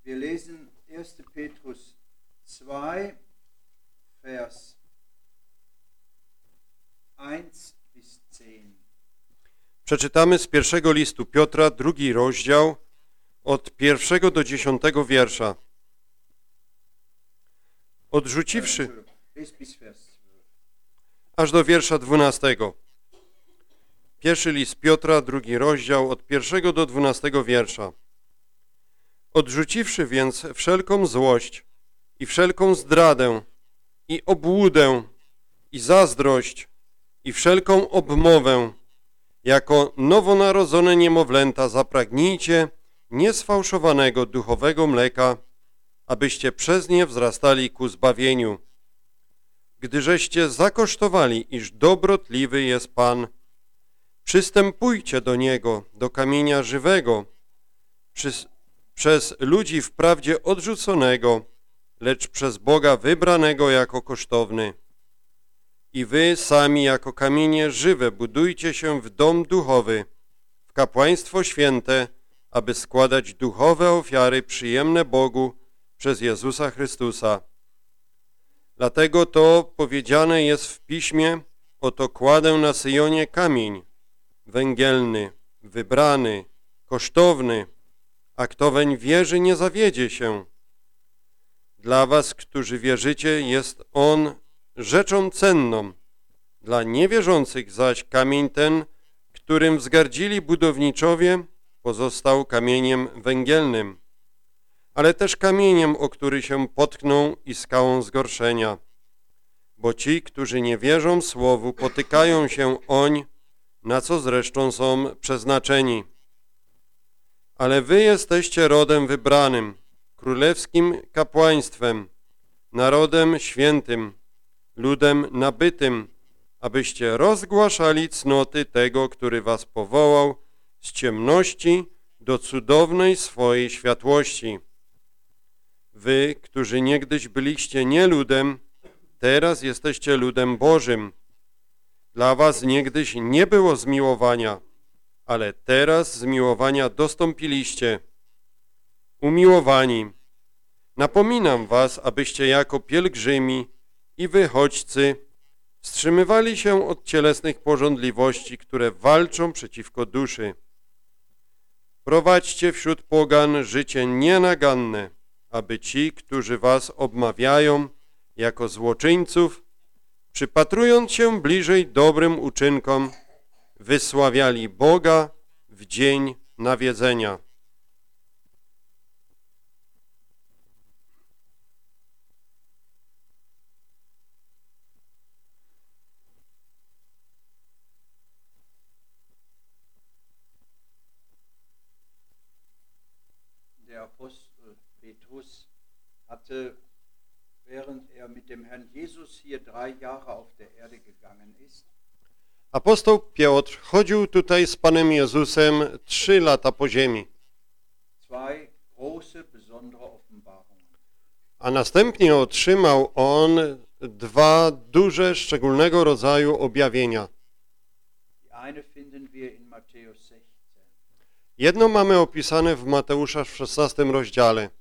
Wir lesen 1. Petrus 2, Vers 1 bis 10. Przeczytamy z pierwszego listu Piotra, 2 rozdział, od 1 do 10 wiersza. Odrzuciwszy, Bis Vers 12. aż do wiersza 12. Pierwszy list Piotra, 2 rozdział, od 1 do 12 wiersza. Odrzuciwszy więc wszelką złość i wszelką zdradę i obłudę i zazdrość i wszelką obmowę, jako nowonarodzone niemowlęta zapragnijcie niesfałszowanego duchowego mleka, abyście przez nie wzrastali ku zbawieniu. Gdyżeście zakosztowali, iż dobrotliwy jest Pan, przystępujcie do Niego, do kamienia żywego, przez ludzi wprawdzie odrzuconego, lecz przez Boga wybranego jako kosztowny. I wy sami jako kamienie żywe budujcie się w dom duchowy, w kapłaństwo święte, aby składać duchowe ofiary przyjemne Bogu przez Jezusa Chrystusa. Dlatego to powiedziane jest w Piśmie: oto kładę na Syjonie kamień węgielny, wybrany, kosztowny, a kto weń wierzy, nie zawiedzie się. Dla was, którzy wierzycie, jest on rzeczą cenną. Dla niewierzących zaś kamień ten, którym wzgardzili budowniczowie, pozostał kamieniem węgielnym, ale też kamieniem, o który się potkną, i skałą zgorszenia. Bo ci, którzy nie wierzą słowu, potykają się oń, na co zresztą są przeznaczeni. Ale wy jesteście rodem wybranym, królewskim kapłaństwem, narodem świętym, ludem nabytym, abyście rozgłaszali cnoty tego, który was powołał z ciemności do cudownej swojej światłości. Wy, którzy niegdyś byliście nie ludem, teraz jesteście ludem Bożym. Dla was niegdyś nie było zmiłowania, ale teraz zmiłowania dostąpiliście. Umiłowani, napominam was, abyście jako pielgrzymi i wychodźcy wstrzymywali się od cielesnych pożądliwości, które walczą przeciwko duszy. Prowadźcie wśród pogan życie nienaganne, aby ci, którzy was obmawiają jako złoczyńców, przypatrując się bliżej dobrym uczynkom, wysławiali Boga w dzień nawiedzenia. Der Apostel Petrus hatte, während mit dem Herrn Jesus hier 3 Jahre auf der Erde gegangen ist, Apostoł Piotr chodził tutaj z Panem Jezusem 3 lata po ziemi, 2 große, besondere Offenbarungen. a następnie otrzymał on 2 duże, szczególnego rodzaju objawienia. Die eine finden wir in Matthäus 16. Jedno mamy opisane w Mateusza w 16 rozdziale.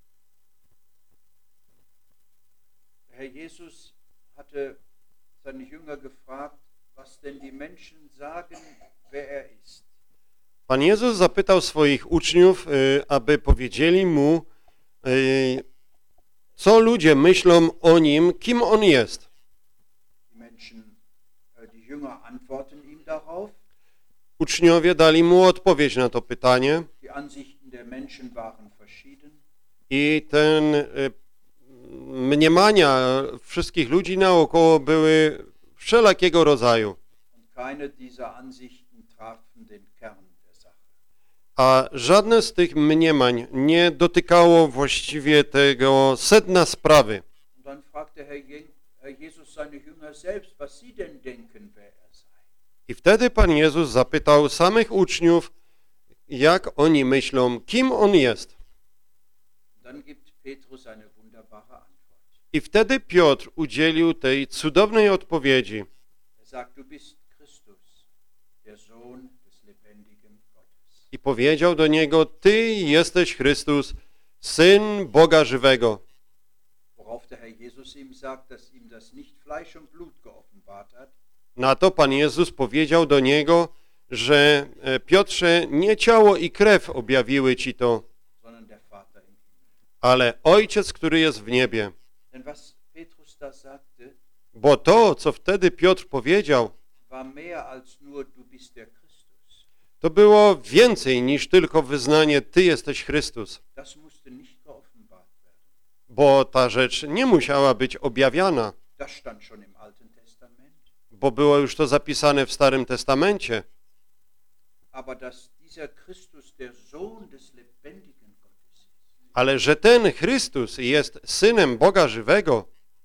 Herr Jesus hatte seine Jünger gefragt, was denn die Menschen sagen, wer er ist. Pan Jezus zapytał swoich uczniów, aby powiedzieli mu, co ludzie myślą o Nim, kim On jest. Die Jünger antworten ihm darauf. Uczniowie dali mu odpowiedź na to pytanie Die Ansichten der Menschen waren verschieden. i mniemania wszystkich ludzi naokoło były wszelakiego rodzaju. Und keine dieser Ansichten trafen den Kern der Sache. A żadne z tych mniemań nie dotykało właściwie tego sedna sprawy. Und dann fragte Herr Jesus seine Jünger selbst, was sie denn denken, wer er sei. I wtedy Pan Jezus zapytał samych uczniów, jak oni myślą, kim On jest. Dann gibt Petrus eine wunderbare Antwort. I wtedy Piotr udzielił tej cudownej odpowiedzi. Er sagt, du bist Christus, der Sohn des lebendigen Gottes. I powiedział do niego, Ty jesteś Chrystus, Syn Boga żywego. Worauf der Herr Jesus ihm sagt, dass ihm das nicht Fleisch und Blut geoffenbart hat, Na to Pan Jezus powiedział do niego, że Piotrze, nie ciało i krew objawiły ci to, sondern der Vater im Himmel. ale Ojciec, który jest w niebie. Denn was Petrus da sagte, Bo to, co wtedy Piotr powiedział, war mehr als nur du bist der Christus. to było więcej niż tylko wyznanie Ty jesteś Chrystus. Das musste nicht geoffenbart werden. Bo ta rzecz nie musiała być objawiana, Das stand schon im Alten Testament. bo było już to zapisane w Starym Testamencie. Aber dass dieser Christus der Sohn des lebendigen Gottes ist, Ale że ten Chrystus jest Synem Boga żywego,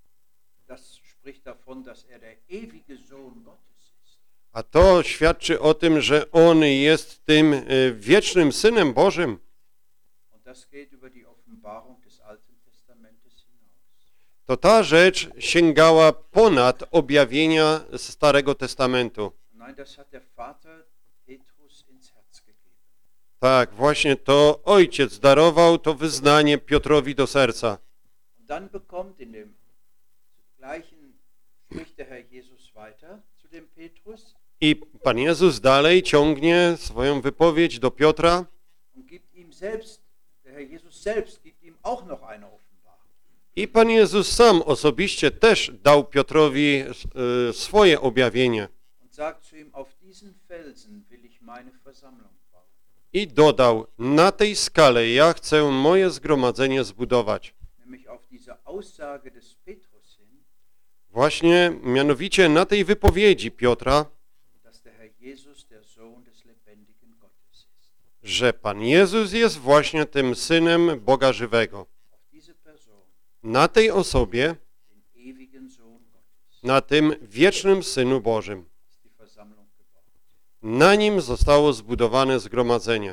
das spricht davon, dass er der ewige Sohn Gottes ist. a to świadczy o tym, że On jest tym wiecznym Synem Bożym. Und das geht über die Offenbarung des Alten Testamentes hinaus. To ta rzecz sięgała ponad objawienia z Starego Testamentu. Nein, das hat der Vater Petrus ins Herz gegeben. Tak, właśnie to Ojciec darował to wyznanie Piotrowi do serca. Und dann bekommt in dem gleichen, spricht der Herr Jesus weiter zu dem Petrus I Pan Jezus dalej ciągnie swoją wypowiedź do Piotra und gibt ihm selbst, der Herr Jesus selbst gibt ihm auch noch eine Offenbarung. i Pan Jezus sam osobiście też dał Piotrowi swoje objawienie. Und sagt zu ihm, auf diesen Felsen will ich meine Versammlung bauen. I dodał, na tej skale ja chcę moje zgromadzenie zbudować. Nämlich auf diese Aussage des Petrus hin, Właśnie mianowicie na tej wypowiedzi Piotra, dass der Herr Jesus der Sohn des lebendigen Gottes ist. że Pan Jezus jest właśnie tym Synem Boga żywego. Auf diese Person, Na tej osobie, den ewigen Sohn Gottes, na tym wiecznym Synu Bożym. ist die Versammlung gebaut. Na nim zostało zbudowane zgromadzenie.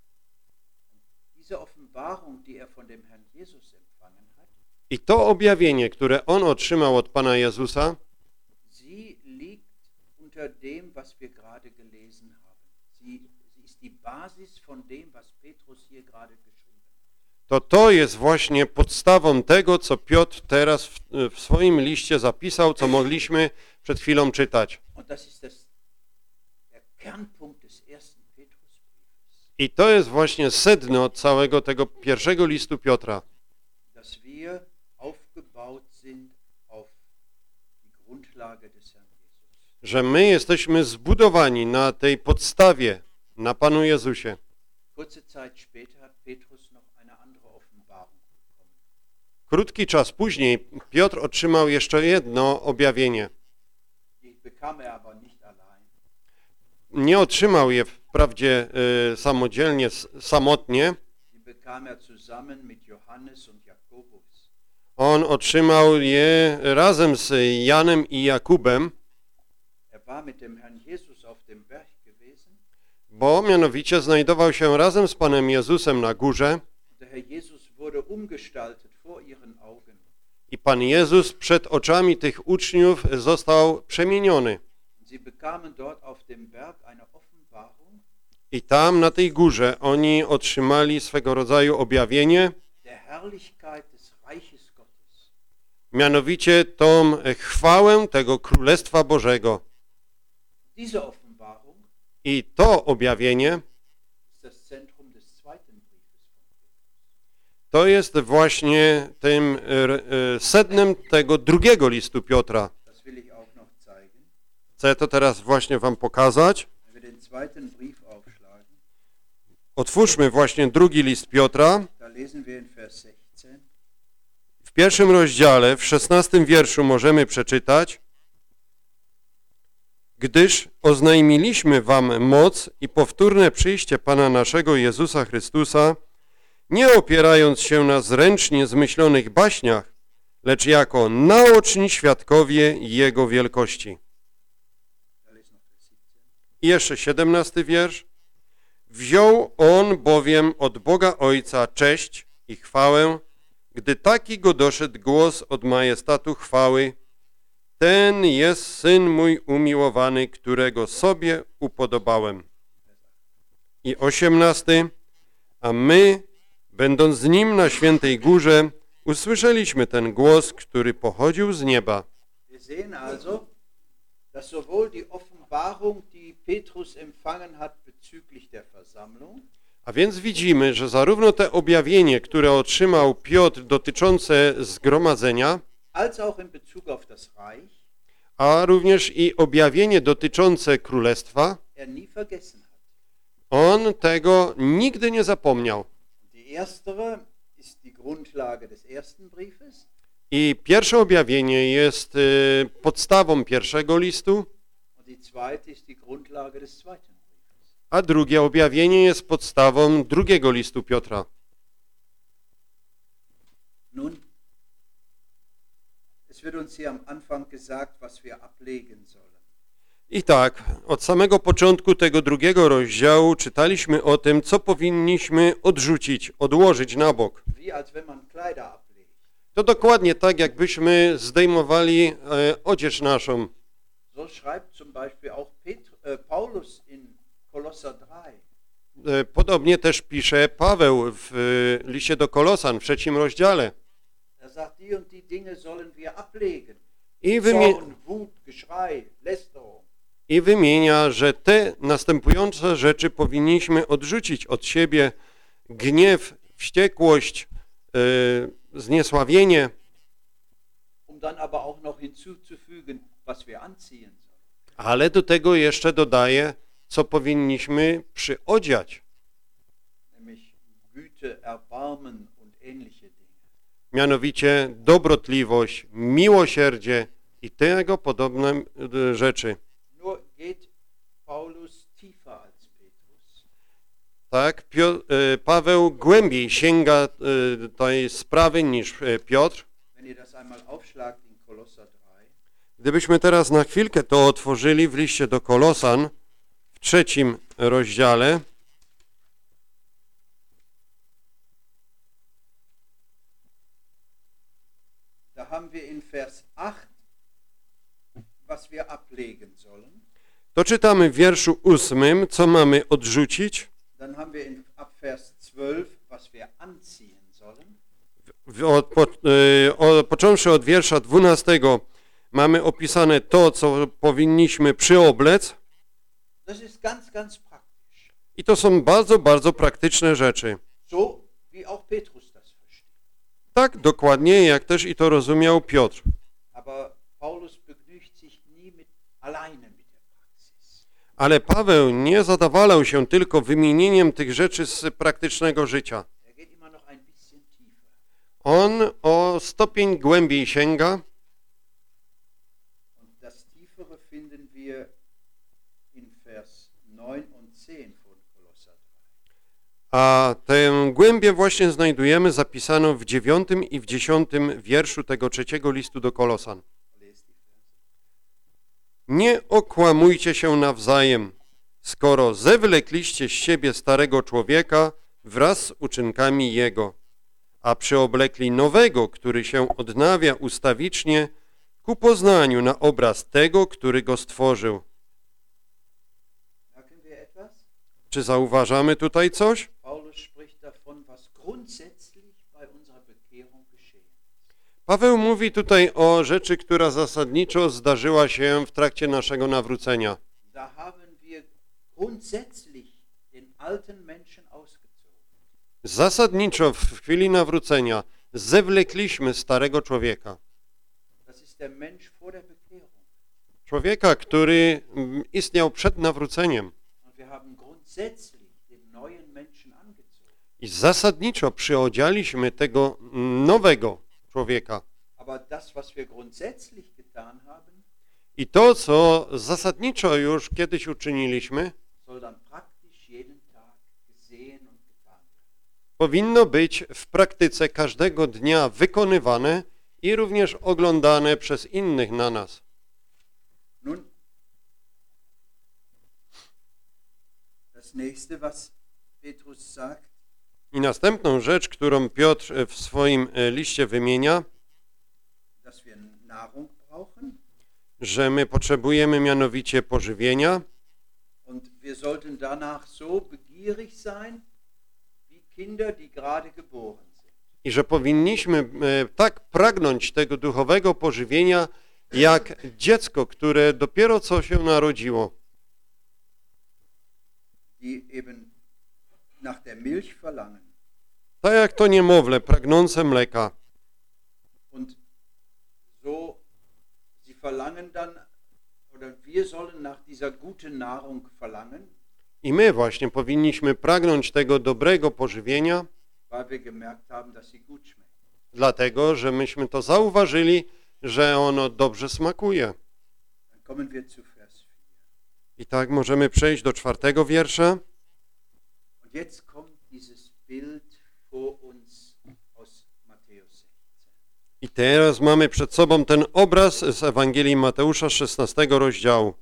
Diese Offenbarung, die er von dem Herrn Jesus empfangen hat, I to objawienie, które on otrzymał od Pana Jezusa, sie liegt unter dem, was wir gerade gelesen haben. Sie ist die Basis von dem, was Petrus hier gerade geschrieben hat. to jest właśnie podstawą tego, co Piotr teraz w swoim liście zapisał, co mogliśmy przed chwilą czytać. Und das ist der Kernpunkt des ersten Petrusbriefes, I to jest właśnie sedno całego tego pierwszego listu Piotra, dass wir aufgebaut sind auf die Grundlage des Herrn Jesus. że my jesteśmy zbudowani na tej podstawie, na Panu Jezusie. Kurze Zeit später hat Petrus noch eine andere Offenbarung bekommen. Krótki czas później Piotr otrzymał jeszcze jedno objawienie. Die bekam er aber nicht allein. Nie otrzymał je wprawdzie samodzielnie, samotnie. Die bekam er zusammen mit Johannes und Jakobus. On otrzymał je razem z Janem i Jakubem, Er war mit dem Herrn Jesus auf dem Berg gewesen. bo mianowicie znajdował się razem z Panem Jezusem na górze Der Herr Jesus wurde umgestaltet vor ihren Augen. i Pan Jezus przed oczami tych uczniów został przemieniony. Sie bekamen dort auf dem Berg eine Offenbarung I tam na tej górze oni otrzymali swego rodzaju objawienie, der Herrlichkeit des Reiches Gottes. mianowicie tą chwałę tego Królestwa Bożego. Diese Offenbarung I to objawienie ist das Zentrum des zweiten Briefes von Petrus. to jest właśnie tym sednem tego drugiego listu Piotra. Das will ich auch noch zeigen. Chcę to teraz właśnie wam pokazać. Wenn wir den zweiten Brief aufschlagen, Otwórzmy właśnie drugi list Piotra. da lesen wir in Vers 16. W pierwszym rozdziale, w 16 wierszu możemy przeczytać: Gdyż oznajmiliśmy wam moc i powtórne przyjście Pana naszego Jezusa Chrystusa, nie opierając się na zręcznie zmyślonych baśniach, lecz jako naoczni świadkowie Jego wielkości. Da lesen wir Vers 17. I jeszcze 17 wiersz. Wziął on bowiem od Boga Ojca cześć i chwałę, gdy taki go doszedł głos od majestatu chwały. Ten jest Syn mój umiłowany, którego sobie upodobałem. I 18. A my Będąc z Nim na świętej górze, usłyszeliśmy ten głos, który pochodził z nieba. Wir sehen also, dass sowohl die Offenbarung, die Petrus empfangen hat bezüglich der Versammlung, A więc widzimy, że zarówno te objawienie, które otrzymał Piotr dotyczące zgromadzenia, als auch in Bezug auf das Reich, a również i objawienie dotyczące królestwa, nie vergessen hat. on tego nigdy nie zapomniał. Die erstere ist die Grundlage des ersten Briefes. I pierwsze objawienie jest podstawą pierwszego listu, Und die zweite ist die Grundlage des zweiten Briefes. a drugie objawienie jest podstawą drugiego listu Piotra. Nun, es wird uns hier am Anfang gesagt, was wir ablegen sollen. I tak, od samego początku tego drugiego rozdziału czytaliśmy o tym, co powinniśmy odrzucić, odłożyć na bok. Wie als wenn man Kleider ablegt. To dokładnie tak, jakbyśmy zdejmowali odzież naszą. So schreibt zum Beispiel auch Paulus in Kolosser 3. Podobnie też pisze Paweł w liście do Kolosan w 3 rozdziale. Er sagt, die und die Dinge sollen wir ablegen. I Zorn, Wut, Geschrei, Lästerung. wymienia, że te następujące rzeczy powinniśmy odrzucić od siebie: gniew, wściekłość, zniesławienie, Um dann aber auch noch hinzuzufügen, was wir anziehen sollen. ale do tego jeszcze dodaje, co powinniśmy przyodziać. Nämlich Güte, Erbarmen und ähnliche Dinge. Mianowicie dobrotliwość, miłosierdzie i tego podobne rzeczy. Nur geht Paulus tiefer als Petrus. Tak, Paweł głębiej sięga tej sprawy niż Piotr. Wenn ihr das einmal aufschlagt in Kolosser 3, Gdybyśmy teraz na chwilkę to otworzyli w liście do Kolosan w 3 rozdziale, da haben wir in Vers 8, was wir ablegen sollen. to czytamy w wierszu 8, co mamy odrzucić. Dann haben wir ab Vers 12, was wir anziehen sollen. Począwszy od wiersza 12, mamy opisane to, co powinniśmy przyoblec. Das ist ganz, ganz praktisch. I to są bardzo, bardzo praktyczne rzeczy. So wie auch Petrus das versteht. Tak dokładnie, jak też i to rozumiał Piotr. Aber Paulus begnügt sich nie alleine mit der Praxis. Ale Paweł nie zadawalał się tylko wymienieniem tych rzeczy z praktycznego życia. Er geht immer noch ein bisschen tiefer. On o stopień głębiej sięga. Und das Tiefere finden wir in Vers 9 und 10 von Kolosser 3. A tę głębię właśnie znajdujemy zapisaną w 9 i w 10 wierszu tego 3 listu do Kolosan. Lest die Verse. Nie okłamujcie się nawzajem, skoro zewlekliście z siebie starego człowieka wraz z uczynkami jego, a przyoblekli nowego, który się odnawia ustawicznie ku poznaniu na obraz tego, który go stworzył. Merken wir etwas? Czy zauważamy tutaj coś? Paulus spricht davon, was grundsätzlich bei unserer Bekehrung geschehen ist. Paweł mówi tutaj o rzeczy, która zasadniczo zdarzyła się w trakcie naszego nawrócenia. Da haben wir grundsätzlich den alten Menschen ausgezogen. Zasadniczo w chwili nawrócenia zewlekliśmy starego człowieka. Das ist der Mensch vor der Bekehrung. Człowieka, który istniał przed nawróceniem. Und wir haben grundsätzlich den neuen Menschen angezogen. I zasadniczo przyodzialiśmy tego nowego człowieka. Aber das, was wir grundsätzlich getan haben, I to, co zasadniczo już kiedyś uczyniliśmy, soll dann praktisch jeden Tag gesehen und getan werden. powinno być w praktyce każdego dnia wykonywane i również oglądane przez innych na nas. Nun, das nächste, was Petrus sagt, I następną rzecz, którą Piotr w swoim liście wymienia, dass wir Nahrung brauchen że my potrzebujemy mianowicie pożywienia und wir sollten danach so begierig sein wie Kinder, die gerade geboren sind. I że powinniśmy tak pragnąć tego duchowego pożywienia, jak dziecko, które dopiero co się narodziło. Die eben nach der Milch verlangen. Tak jak to niemowlę pragnące mleka. Und so, sie verlangen dann, oder wir sollen nach dieser guten Nahrung verlangen, I my właśnie powinniśmy pragnąć tego dobrego pożywienia, weil wir gemerkt haben, dass sie gut schmeckt. dlatego, że myśmy to zauważyli, że ono dobrze smakuje. Dann kommen wir zu Vers 4. I tak możemy przejść do 4 wiersza. Und jetzt kommt dieses Bild vor uns aus Matthäus 16. I teraz mamy przed sobą ten obraz z Ewangelii Mateusza 16 rozdziału.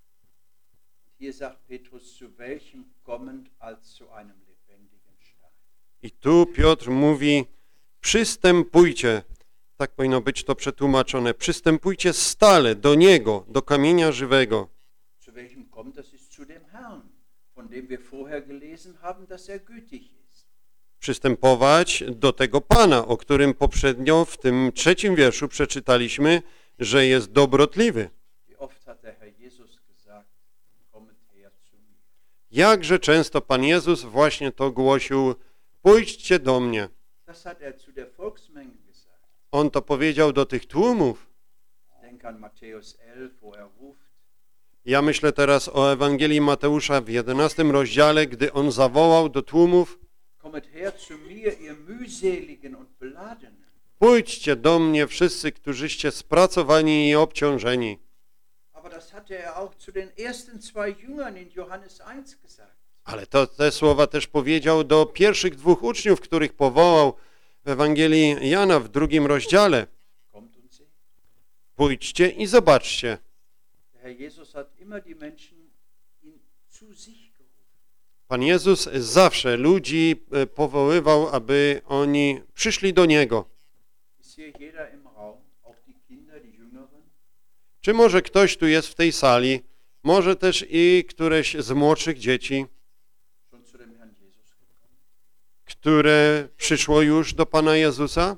Hier sagt Petrus, zu welchem kommend als zu einem lebendigen Stein. I tu Piotr mówi, przystępujcie, tak powinno być to przetłumaczone, przystępujcie stale do Niego, do kamienia żywego. Zu welchem kommt, das ist zu dem Herrn, von dem wir vorher gelesen haben, dass er gütig ist. Przystępować do tego Pana, o którym poprzednio w tym 3 wierszu przeczytaliśmy, że jest dobrotliwy. Wie oft hat der Herr Jesus gesagt, kommet her zu mir. Jakże często Pan Jezus właśnie to głosił, pójdźcie do mnie. Das hat er zu der Volksmenge gesagt. On to powiedział do tych tłumów. Denk an Matthäus 11, wo er ruft. Ja myślę teraz o Ewangelii Mateusza w 11 rozdziale, gdy on zawołał do tłumów, Kommet her zu mir, ihr mühseligen und beladenen. pójdźcie do mnie wszyscy, którzyście spracowani i obciążeni. Aber das hatte er auch zu den ersten 2 Jüngern in Johannes 1 gesagt. Ale te słowa też powiedział do pierwszych 2 uczniów, których powołał w Ewangelii Jana w 2 rozdziale. Kommt und seht. Pójdźcie i zobaczcie. Der Herr Jesus hat immer die Menschen zu sich gerufen. Pan Jezus zawsze ludzi powoływał, aby oni przyszli do Niego. Ist hier jeder im Raum, auch die Kinder, die Jüngeren? Czy może ktoś tu jest w tej sali, może też i któreś z młodszych dzieci, Schon zu dem Herrn Jesus gekommen? które przyszło już do Pana Jezusa?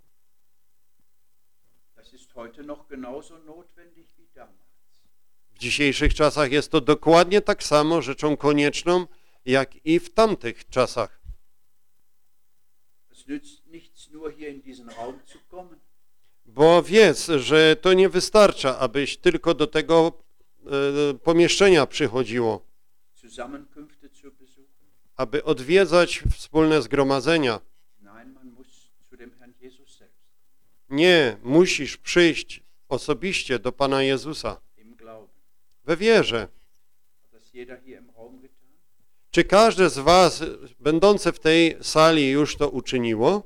Das ist heute noch genauso notwendig wie damals. W dzisiejszych czasach jest to dokładnie tak samo rzeczą konieczną, jak i w tamtych czasach. Es nützt nichts, nur hier in diesen Raum zu kommen. Bo wiedz, że to nie wystarcza, abyś tylko do tego pomieszczenia przychodziło, Zusammenkünfte zu besuchen. aby odwiedzać wspólne zgromadzenia. Nein, man muss zu dem Herrn Jesus selbst Nie, musisz przyjść osobiście do Pana Jezusa im Glauben. we wierze. Hat das jeder hier im Raum getan? Czy każde z was, będące w tej sali, już to uczyniło?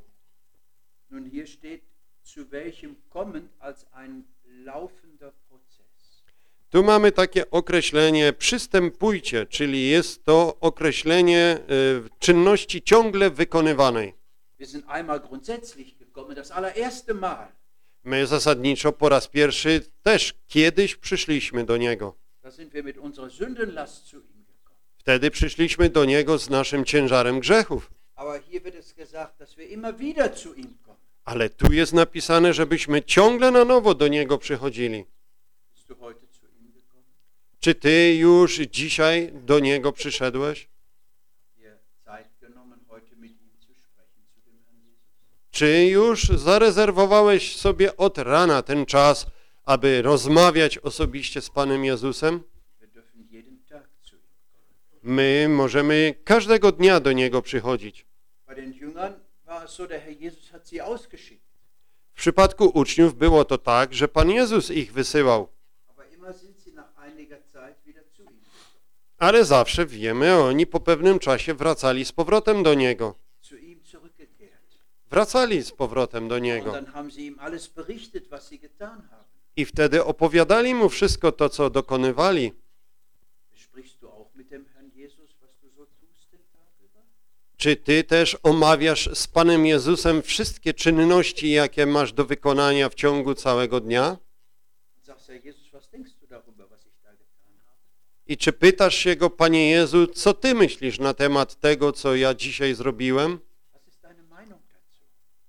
Nun, hier steht, zu welchem kommen als ein laufender Prozess. Tu mamy takie określenie przystępujcie, czyli jest to określenie czynności ciągle wykonywanej. Wir sind einmal grundsätzlich gekommen, das allererste Mal. My zasadniczo po raz pierwszy też kiedyś przyszliśmy do Niego. Da sind wir mit unserer Sündenlast zu ihm gekommen. Wtedy przyszliśmy do Niego z naszym ciężarem grzechów. Aber hier wird es gesagt, dass wir immer wieder zu ihm kommen. Ale tu jest napisane, żebyśmy ciągle na nowo do Niego przychodzili. Bist du heute zu ihm gekommen? Czy Ty już dzisiaj do Niego przyszedłeś? Dir Zeit genommen, heute mit ihm zu sprechen, zu dem Herrn Jesus? Czy już zarezerwowałeś sobie od rana ten czas, aby rozmawiać osobiście z Panem Jezusem? Wir dürfen jeden Tag zu ihm kommen. My możemy każdego dnia do Niego przychodzić. Bei den Jüngern war es so, der Herr Jesus hat sie ausgeschickt. W przypadku uczniów było to tak, że Pan Jezus ich wysyłał, Aber immer sind sie nach einiger Zeit wieder zu ihm gekommen. ale zawsze wiemy, oni po pewnym czasie wracali z powrotem do Niego. Zu ihm zurückgekehrt. Wracali z powrotem do Und Niego. dann haben sie ihm alles berichtet, was sie getan haben. I wtedy opowiadali Mu wszystko to, co dokonywali. Sprichst du auch mit dem Herrn Jesus, was du so tust den Tag über? Czy Ty też omawiasz z Panem Jezusem wszystkie czynności, jakie masz do wykonania w ciągu całego dnia? Und sagst, Herr Jesus, was denkst du darüber, was ich da getan habe? I czy pytasz się Go, Panie Jezu, co Ty myślisz na temat tego, co ja dzisiaj zrobiłem?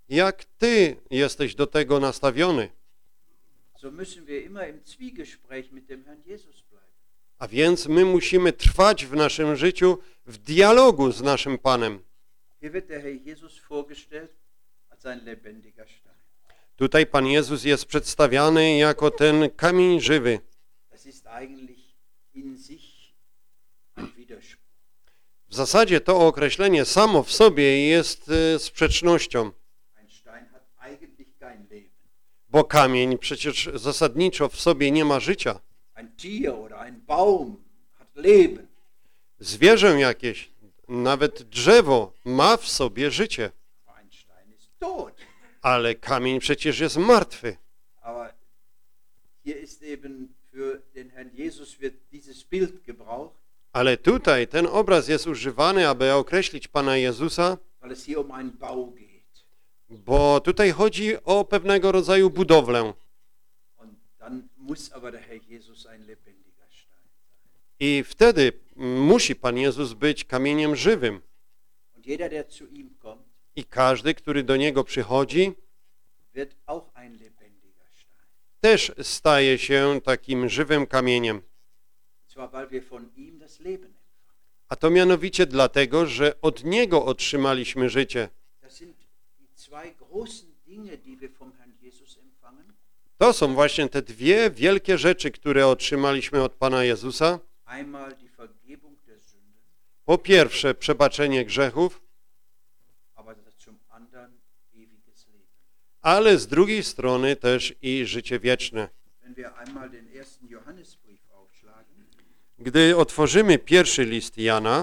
Jak ty jesteś do tego nastawiony? So müssen wir immer im Zwiegespräch mit dem Herrn Jesus bleiben. A więc my musimy trwać w naszym życiu w dialogu z naszym Panem. Hier wird der Herr Jesus vorgestellt als ein lebendiger Stein. Tutaj Pan Jezus jest przedstawiany jako ten kamień żywy. Das ist eigentlich in sich ein Widerspruch. W zasadzie to określenie samo w sobie jest sprzecznością, Ein Stein hat eigentlich kein Leben. bo kamień przecież zasadniczo w sobie nie ma życia. Ein Tier oder ein Baum hat Leben. Zwierzę jakieś, nawet drzewo ma w sobie życie, Aber ein Stein ist tot. ale kamień przecież jest martwy. Aber hier ist eben für den Herrn Jesus wird dieses Bild gebraucht, Ale tutaj ten obraz jest używany, aby określić Pana Jezusa, weil es hier um einen Bau geht. bo tutaj chodzi o pewnego rodzaju budowlę. Und dann muss aber der Herr Jesus ein lebendiger Stein sein. I wtedy musi Pan Jezus być kamieniem żywym. Und jeder, der zu ihm kommt, I każdy, który do Niego przychodzi, wird auch ein lebendiger Stein. też staje się takim żywym kamieniem. Und zwar, weil wir von ihm das Leben empfangen. A to mianowicie dlatego, że od Niego otrzymaliśmy życie. Das sind die zwei großen Dinge, die wir vom Herrn Jesus empfangen. To są właśnie te dwie wielkie rzeczy, które otrzymaliśmy od Pana Jezusa. Einmal die Vergebung der Sünden, Po pierwsze, przebaczenie grzechów, aber zum anderen ewiges Leben. ale z drugiej strony też i życie wieczne. Wenn wir einmal den ersten Johannesbrief aufschlagen, Gdy otworzymy pierwszy list Jana,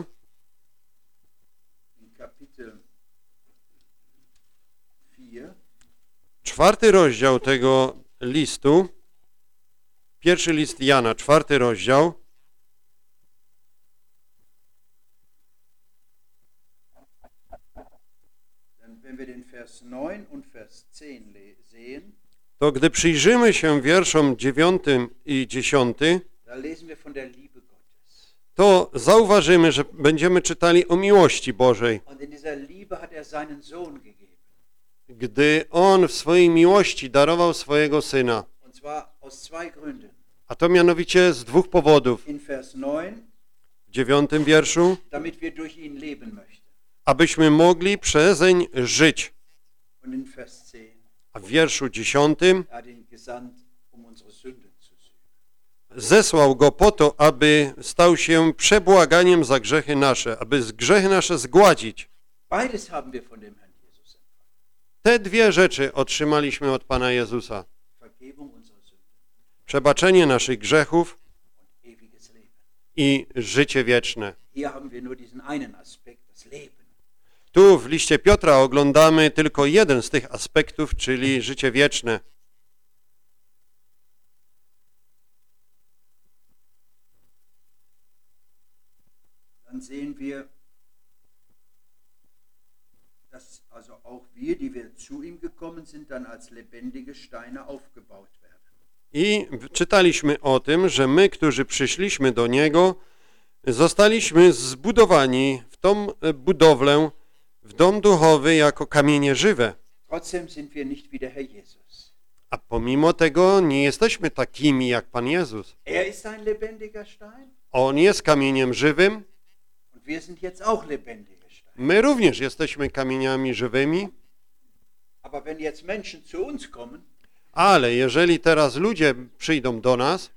in Kapitel 4, 4. rozdział tego listu, pierwszy list Jana, 4. rozdział, dann, wenn wir den Vers 9 und Vers 10 sehen, to gdy przyjrzymy się wierszom 9 i 10, da lesen wir von der Liebe Gottes. to zauważymy, że będziemy czytali o miłości Bożej, Und in dieser Liebe hat er seinen Sohn gegeben. gdy On w swojej miłości darował swojego Syna. Und zwar aus zwei Gründen. A to mianowicie z dwóch powodów. In Vers 9, W 9 wierszu, damit wir durch ihn leben möchten. abyśmy mogli przezeń żyć. Und in Vers 10, A w wierszu 10 er hat ihn gesandt, um unsere Sünden zu sühnen. zesłał Go po to, aby stał się przebłaganiem za grzechy nasze, aby grzechy nasze zgładzić. Beides haben wir von dem Herrn Jesus empfangen. Te dwie rzeczy otrzymaliśmy od Pana Jezusa. Vergebung unserer Sünden Przebaczenie naszych grzechów und ewiges Leben. i życie wieczne. Hier haben wir nur diesen einen Aspekt, das Leben. Tu w liście Piotra oglądamy tylko jeden z tych aspektów, czyli życie wieczne. Dann sehen wir, dass also auch wir, die wir zu ihm gekommen sind, dann als lebendige Steine aufgebaut werden. I czytaliśmy o tym, że my, którzy przyszliśmy do Niego, zostaliśmy zbudowani w tą budowlę, w dom duchowy jako kamienie żywe. Trotzdem sind wir nicht wie der Herr Jesus. A pomimo tego nie jesteśmy takimi jak Pan Jezus. Er ist ein lebendiger Stein On jest kamieniem żywym, und wir sind jetzt auch lebendige Steine. my również jesteśmy kamieniami żywymi, Aber wenn jetzt Menschen zu uns kommen, ale jeżeli teraz ludzie przyjdą do nas,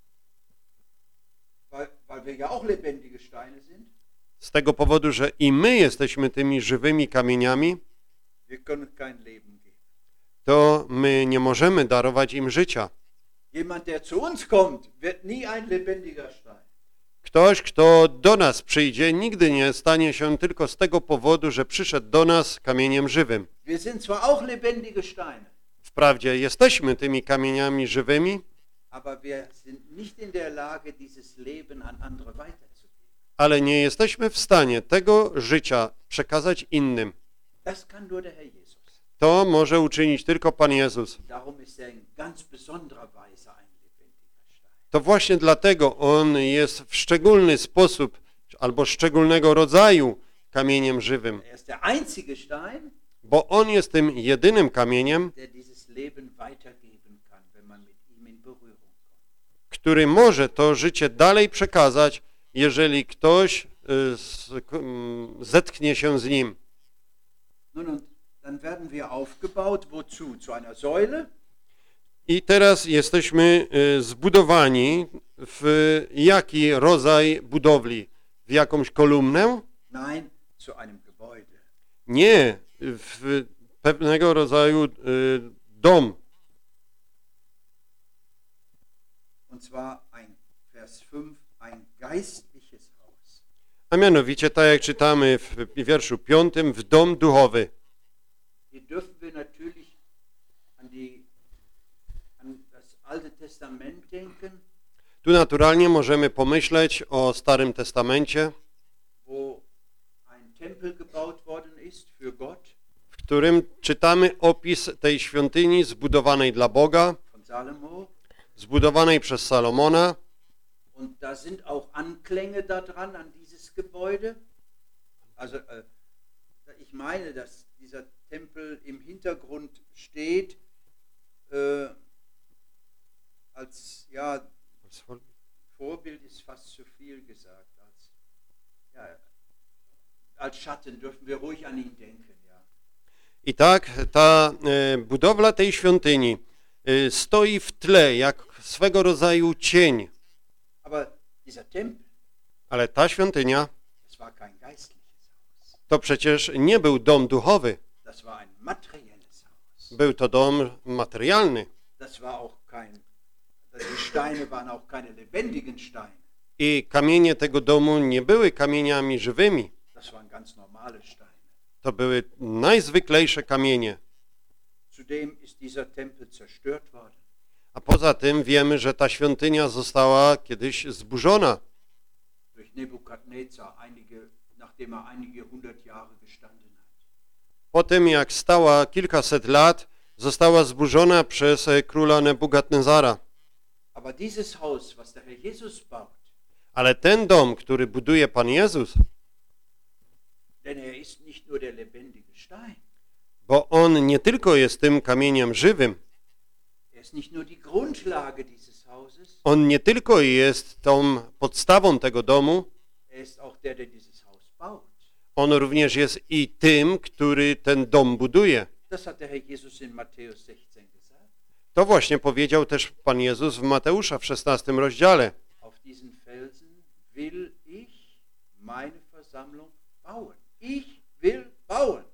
weil wir ja auch lebendige Steine sind, z tego powodu, że i my jesteśmy tymi żywymi kamieniami, wir können kein Leben geben. to my nie możemy darować im życia. Jemand, der zu uns kommt, wird nie ein lebendiger Stein. Ktoś, kto do nas przyjdzie, nigdy nie stanie się tylko z tego powodu, że przyszedł do nas kamieniem żywym. Wir sind zwar auch lebendige Steine, Wprawdzie jesteśmy tymi kamieniami żywymi, aber wir sind nicht in der Lage, dieses Leben an andere weiterzugeben. ale nie jesteśmy w stanie tego życia przekazać innym. Das kann nur der Herr Jesus. To może uczynić tylko Pan Jezus. Darum ist er in ganz besonderer Weise ein lebendiger Stein. To właśnie dlatego On jest w szczególny sposób albo szczególnego rodzaju kamieniem żywym. Er ist der einzige Stein, bo On jest tym jedynym kamieniem, der dieses Leben weitergeben kann, wenn man mit ihm in Berührung kommt. który może to życie dalej przekazać, jeżeli ktoś zetknie się z nim. Nun, und dann werden wir aufgebaut, wozu? Zu einer Säule? I teraz jesteśmy zbudowani w jaki rodzaj budowli? W jakąś kolumnę? Nein, zu einem Gebäude. Nie, w pewnego rodzaju dom. Und zwar Vers 5, ein geistliches Haus. A mianowicie, tak jak czytamy w wierszu 5, w dom duchowy. Hier dürfen wir natürlich an das Alte Testament denken, Tu naturalnie możemy pomyśleć o Starym Testamencie, wo ein Tempel gebaut worden ist für Gott w którym czytamy opis tej świątyni zbudowanej dla Boga, von Salomo. zbudowanej przez Salomona. Und da sind auch Anklänge daran, an dieses Gebäude. Also ich meine, dass dieser Tempel im Hintergrund steht, als, ja, Vorbild ist fast zu viel gesagt. Als Schatten dürfen wir ruhig an ihn denken. Ja. I tak ta budowla tej świątyni stoi w tle, jak swego rodzaju cień. Aber dieser Tempel, Ale ta świątynia das war kein geistliches Haus. to przecież nie był dom duchowy. Das war ein materielles Haus. Był to dom materialny. Das war auch die Steine waren auch keine lebendigen Steine. I kamienie tego domu nie były kamieniami żywymi. Das waren ganz normale Steine. To były najzwyklejsze kamienie. Zudem ist dieser Tempel zerstört worden. A poza tym wiemy, że ta świątynia została kiedyś zburzona Durch Nebukadnezar, nachdem einige 100 Jahre gestanden hat. po tym, jak stała kilkaset lat, została zburzona przez króla Nebukadnezara. Aber dieses Haus, was der Herr Jesus baut, Ale ten dom, który buduje Pan Jezus, denn er ist nicht nur der lebendige Stein, bo On nie tylko jest tym kamieniem żywym, er ist nicht nur die Grundlage dieses Hauses, On nie tylko jest tą podstawą tego domu, er ist auch der dieses Haus baut. On również jest i tym, który ten dom buduje. Das hat der Herr Jesus in Matthäus 16 gesagt. To właśnie powiedział też Pan Jezus w Mateusza w 16 rozdziale. Auf diesen Felsen will ich meine Versammlung bauen. Ich will bauen.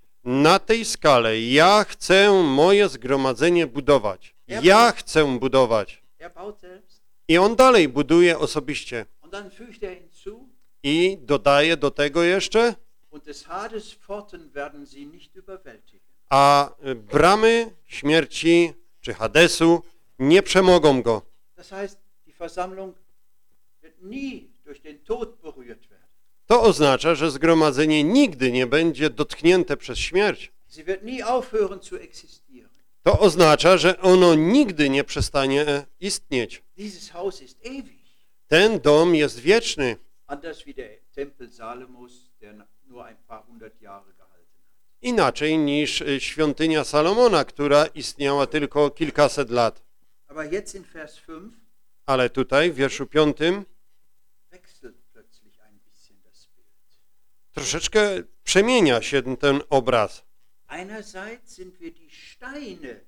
Na tej skale ja chcę moje zgromadzenie budować. Ja chcę budować. Er baut selbst. I On dalej buduje osobiście. Und dann fügt er hinzu, I dodaje do tego jeszcze, und des Hades Pforten werden sie nicht überwältigen. a bramy śmierci czy Hadesu nie przemogą go. Das heißt, die Versammlung wird nie durch den Tod berührt werden. To oznacza, że zgromadzenie nigdy nie będzie dotknięte przez śmierć. Sie wird nie aufhören zu existieren. To oznacza, że ono nigdy nie przestanie istnieć. Dieses Haus ist ewig. Ten dom jest wieczny. Anders wie der Tempel Salomos, der nur ein paar 100 Jahre gehalten hat. Inaczej niż świątynia Salomona, która istniała tylko kilkaset lat. Aber jetzt in Vers 5 Ale tutaj w wierszu 5 wechselt plötzlich ein bisschen das Bild. troszeczkę przemienia się ten obraz. Einerseits sind wir die Steine,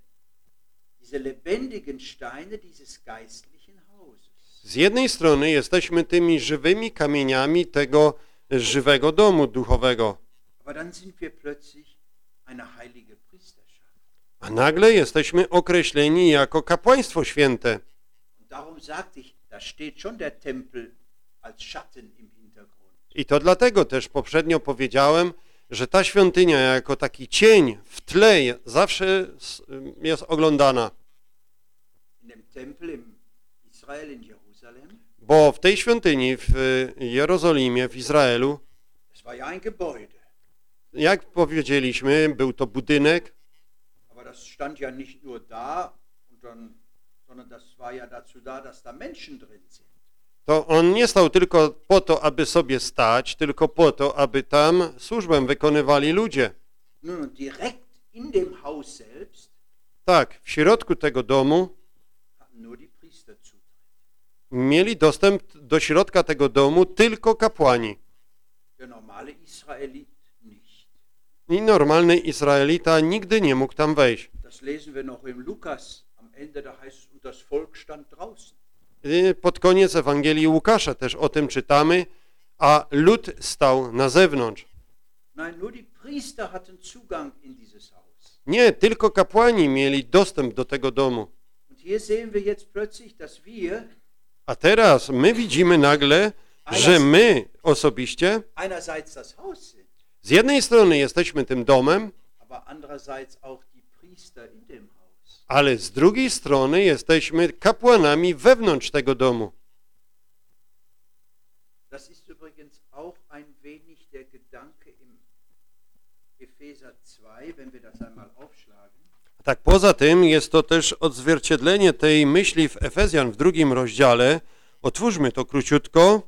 diese lebendigen Steine dieses geistlichen Hauses. Z jednej strony jesteśmy tymi żywymi kamieniami tego żywego domu duchowego, Aber dann sind wir plötzlich eine heilige Priesterschaft. a nagle jesteśmy określeni jako kapłaństwo święte. Und darum sagte ich, da steht schon der Tempel als Schatten im Hintergrund. I to dlatego też poprzednio powiedziałem, że ta świątynia jako taki cień w tle zawsze jest oglądana. In dem Tempel in Israel, in Jerusalem, Bo w tej świątyni w Jerozolimie, w Izraelu, es war ja ein Gebäude. jak powiedzieliśmy, był to budynek, Aber das stand ja nicht nur da, sondern das war ja dazu da, dass da Menschen drin sind. to on nie stał tylko po to, aby sobie stać, tylko po to, aby tam służbę wykonywali ludzie. Nun, und direkt in dem Haus selbst Tak, w środku tego domu hatten nur die Priester Zutritt. mieli dostęp do środka tego domu tylko kapłani. Der normale Israelit nicht. I normalny Izraelita nigdy nie mógł tam wejść. Das lesen wir noch im Lukas. Am Ende, da heißt es, und das Volk stand draußen. I pod koniec Ewangelii Łukasza też o tym czytamy, a lud stał na zewnątrz. Nein, nur die Priester hatten Zugang in dieses Haus. Nie, tylko kapłani mieli dostęp do tego domu. Und hier sehen wir jetzt plötzlich, dass wir A teraz my widzimy nagle, że my osobiście einerseits das Haus sind, z jednej strony jesteśmy tym domem, aber andererseits auch die Priester in dem Haus. ale z drugiej strony jesteśmy kapłanami wewnątrz tego domu. Das ist übrigens auch ein wenig der Gedanke im Epheser 2, wenn wir das einmal aufschlagen. Tak, poza tym jest to też odzwierciedlenie tej myśli w Efezjan w 2 rozdziale. Otwórzmy to króciutko.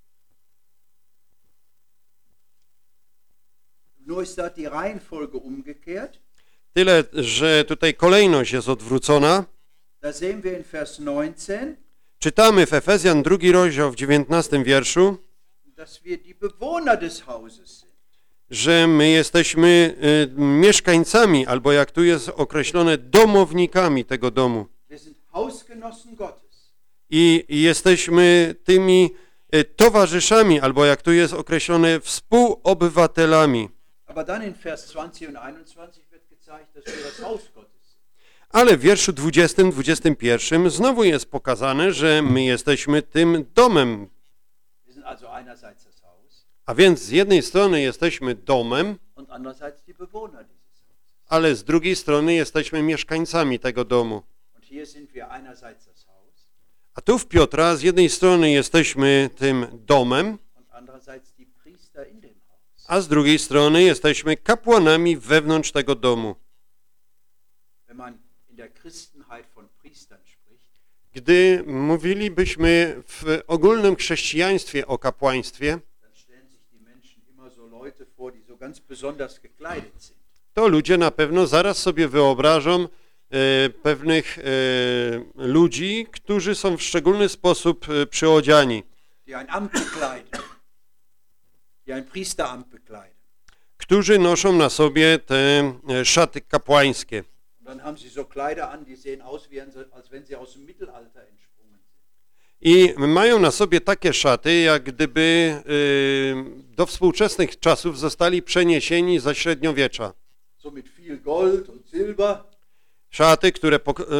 Nur ist da die Reihenfolge umgekehrt. Tyle, że tutaj kolejność jest odwrócona. Da sehen wir in Vers 19, Czytamy w Efezjan 2 rozdział w 19 wierszu, dass wir die Bewohner des Hauses sind. że my jesteśmy mieszkańcami, albo jak tu jest określone, domownikami tego domu. Wir sind Hausgenossen Gottes. I jesteśmy tymi towarzyszami, albo jak tu jest określone, współobywatelami. Aber dann in Vers 20 und 21 wird gezeigt, dass wir das Haus Gottes sind. Ale w wierszu 20, 21 znowu jest pokazane, że my jesteśmy tym domem. Wir sind also einerseits das Haus A więc z jednej strony jesteśmy domem, und andererseits die Bewohner dieses Hauses. ale z drugiej strony jesteśmy mieszkańcami tego domu. Und hier sind wir einerseits das Haus A tu w Piotra z jednej strony jesteśmy tym domem, und andererseits die Priester in dem Haus. a z drugiej strony jesteśmy kapłanami wewnątrz tego domu. Wenn man in der Christenheit von Priestern spricht, Gdy mówilibyśmy w ogólnym chrześcijaństwie o kapłaństwie, dann stellen sich die Menschen immer so Leute vor, die so ganz besonders gekleidet sind. to ludzie na pewno zaraz sobie wyobrażą pewnych ludzi, którzy są w szczególny sposób przyodziani, Die ein Amt bekleiden, die ein Priesteramt bekleiden. którzy noszą na sobie te szaty kapłańskie. Und dann haben sie so Kleider an, die sehen aus, als wenn sie aus dem Mittelalter entsprungen sind. I mają na sobie takie szaty, jak gdyby do współczesnych czasów zostali przeniesieni ze średniowiecza. So mit viel Gold und Silber. Szaty, które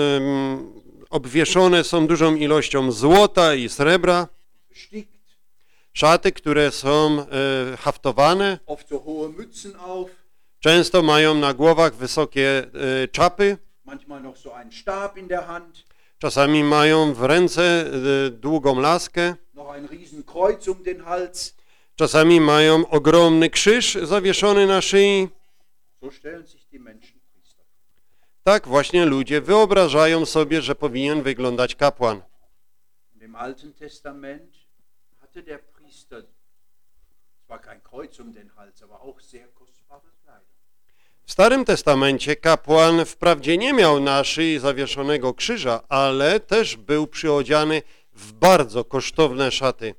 obwieszone są dużą ilością złota i srebra. Bestickt, Szaty, które są haftowane. oft so hohe Mützen auf, Często mają na głowach wysokie czapy. manchmal noch so einen Stab in der Hand, Czasami mają w ręce długą laskę. noch ein riesen Kreuz um den Hals. Czasami mają ogromny krzyż zawieszony na szyi. So stellen sich die Menschen Priester vor. Tak właśnie ludzie wyobrażają sobie, że powinien wyglądać kapłan. Und im Alten Testament hatte der Priester zwar kein Kreuz um den Hals, aber auch sehr kostbare Kleidung. W Starym Testamencie kapłan wprawdzie nie miał na szyi zawieszonego krzyża, ale też był przyodziany w bardzo kosztowne szaty.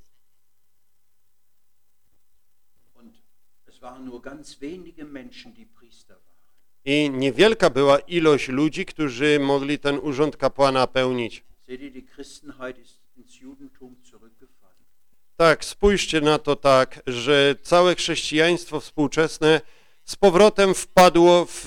Und es waren nur ganz wenige Menschen, die Priester waren. I niewielka była ilość ludzi, którzy mogli ten urząd kapłana pełnić. Seht ihr, die Christenheit ist ins Judentum zurückgefallen. Tak, spójrzcie na to tak, że całe chrześcijaństwo współczesne z powrotem wpadło w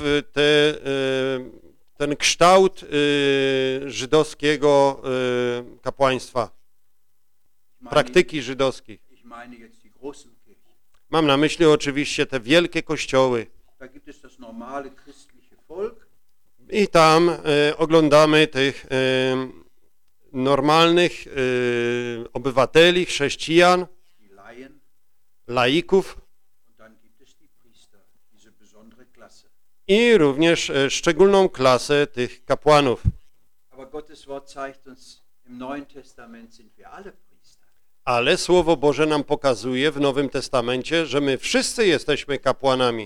ten kształt żydowskiego kapłaństwa, praktyki żydowskiej. Ich meine jetzt die großen Kirchen. Mam na myśli oczywiście te wielkie kościoły. Da gibt es das normale christliche Volk, I tam oglądamy tych normalnych obywateli, chrześcijan, die Laien, laików und dann gibt es die Priester, diese besondere Klasse. i również szczególną klasę tych kapłanów. Aber Gottes Wort zeigt uns, im Neuen Testament sind wir alle Priester. Ale Słowo Boże nam pokazuje w Nowym Testamencie, że my wszyscy jesteśmy kapłanami.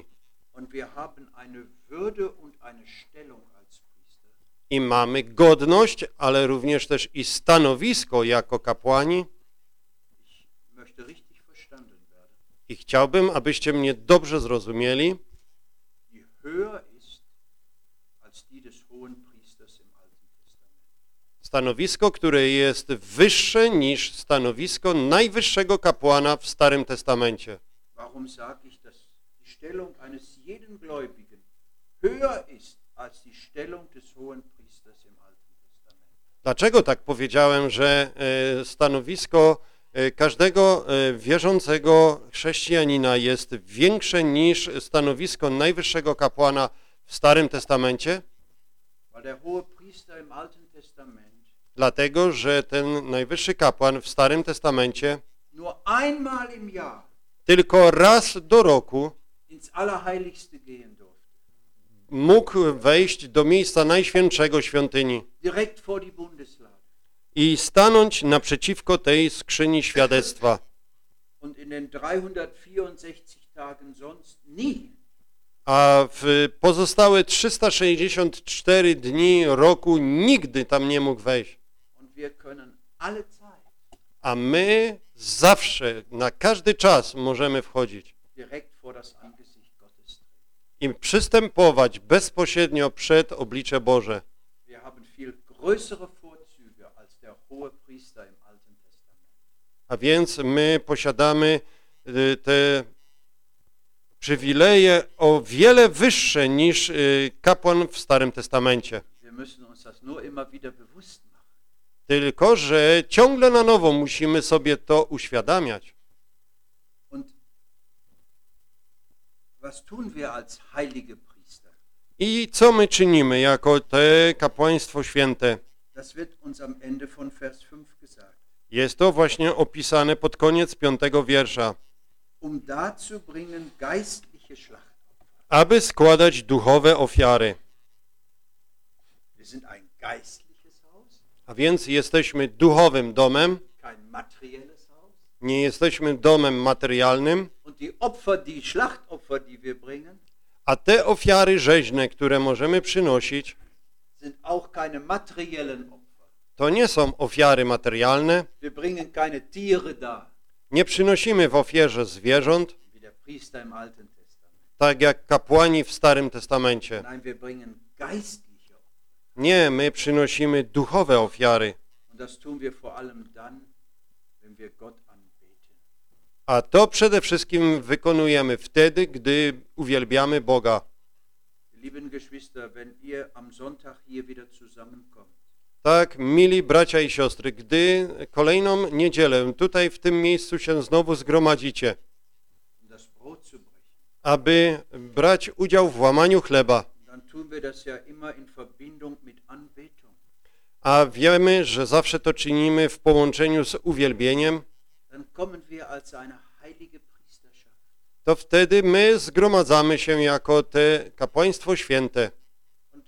Und wir haben eine Würde und eine Stellung als Priester. I mamy godność, ale również też i stanowisko jako kapłani. Ich möchte richtig verstanden werden. I chciałbym, abyście mnie dobrze zrozumieli, Die höher ist als die des hohen Priesters im Alten Testament. stanowisko, które jest wyższe niż stanowisko najwyższego kapłana w Starym Testamencie. Warum sage ich, dass die Stellung eines jeden Gläubigen höher ist als die Stellung des hohen Priesters im Alten Testament? Dlaczego tak powiedziałem, że stanowisko każdego wierzącego chrześcijanina jest większe niż stanowisko najwyższego kapłana w Starym Testamencie? Weil der hohe Priester im Alten Testament Dlatego, że ten najwyższy kapłan w Starym Testamencie nur einmal im Jahr tylko raz do roku ins Allerheiligste gehen durfte. mógł wejść do miejsca najświętszego świątyni Direkt vor die Bundeslade. i stanąć naprzeciwko tej skrzyni świadectwa. Und in den 364 Tagen sonst nie. A w pozostałe 364 dni roku nigdy tam nie mógł wejść. Und wir können alle Zeit A my zawsze, na każdy czas możemy wchodzić direkt vor das Angesicht Gottes treten. i przystępować bezpośrednio przed oblicze Boże. Wir haben viel größere Vorzüge als der hohe Priester im Alten Testament. A więc my posiadamy te przywileje o wiele wyższe niż kapłan w Starym Testamencie. Wir müssen uns das nur immer wieder bewusst machen. Tylko że ciągle na nowo musimy sobie to uświadamiać. Und was tun wir als heilige Priester? I co my czynimy jako te kapłaństwo święte? Das wird uns am Ende von Vers 5 gesagt. Jest to właśnie opisane pod koniec 5 wiersza. Darzubringen geistliche Schlachtopfer. Aby składać duchowe ofiary. Wir sind ein geistliches Haus, A więc jesteśmy duchowym domem, kein materielles Haus. nie jesteśmy domem materialnym, Und die Opfer, die Schlachtopfer, die wir bringen, a te ofiary rzeźne, które możemy przynosić, sind auch keine materiellen Opfer. to nie są ofiary materialne. Wir bringen keine Tiere dar, Nie przynosimy w ofierze zwierząt, wie der Priester im Alten Testament. tak jak kapłani w Starym Testamencie. Nein, wir bringen geistliche Opfer. Nie, my przynosimy duchowe ofiary. Und das tun wir vor allem dann, wenn wir Gott anbeten. A to przede wszystkim wykonujemy wtedy, gdy uwielbiamy Boga. Lieben Geschwister, wenn ihr am Sonntag hier wieder zusammenkommt, Tak, mili bracia i siostry, gdy kolejną niedzielę tutaj w tym miejscu się znowu zgromadzicie, um das Brot zu brechen, aby brać udział w łamaniu chleba, dann tun wir das ja immer in Verbindung mit Anbetung. a wiemy, że zawsze to czynimy w połączeniu z uwielbieniem, Dann kommen wir als eine heilige Priesterschaft. to wtedy my zgromadzamy się jako te kapłaństwo święte. Und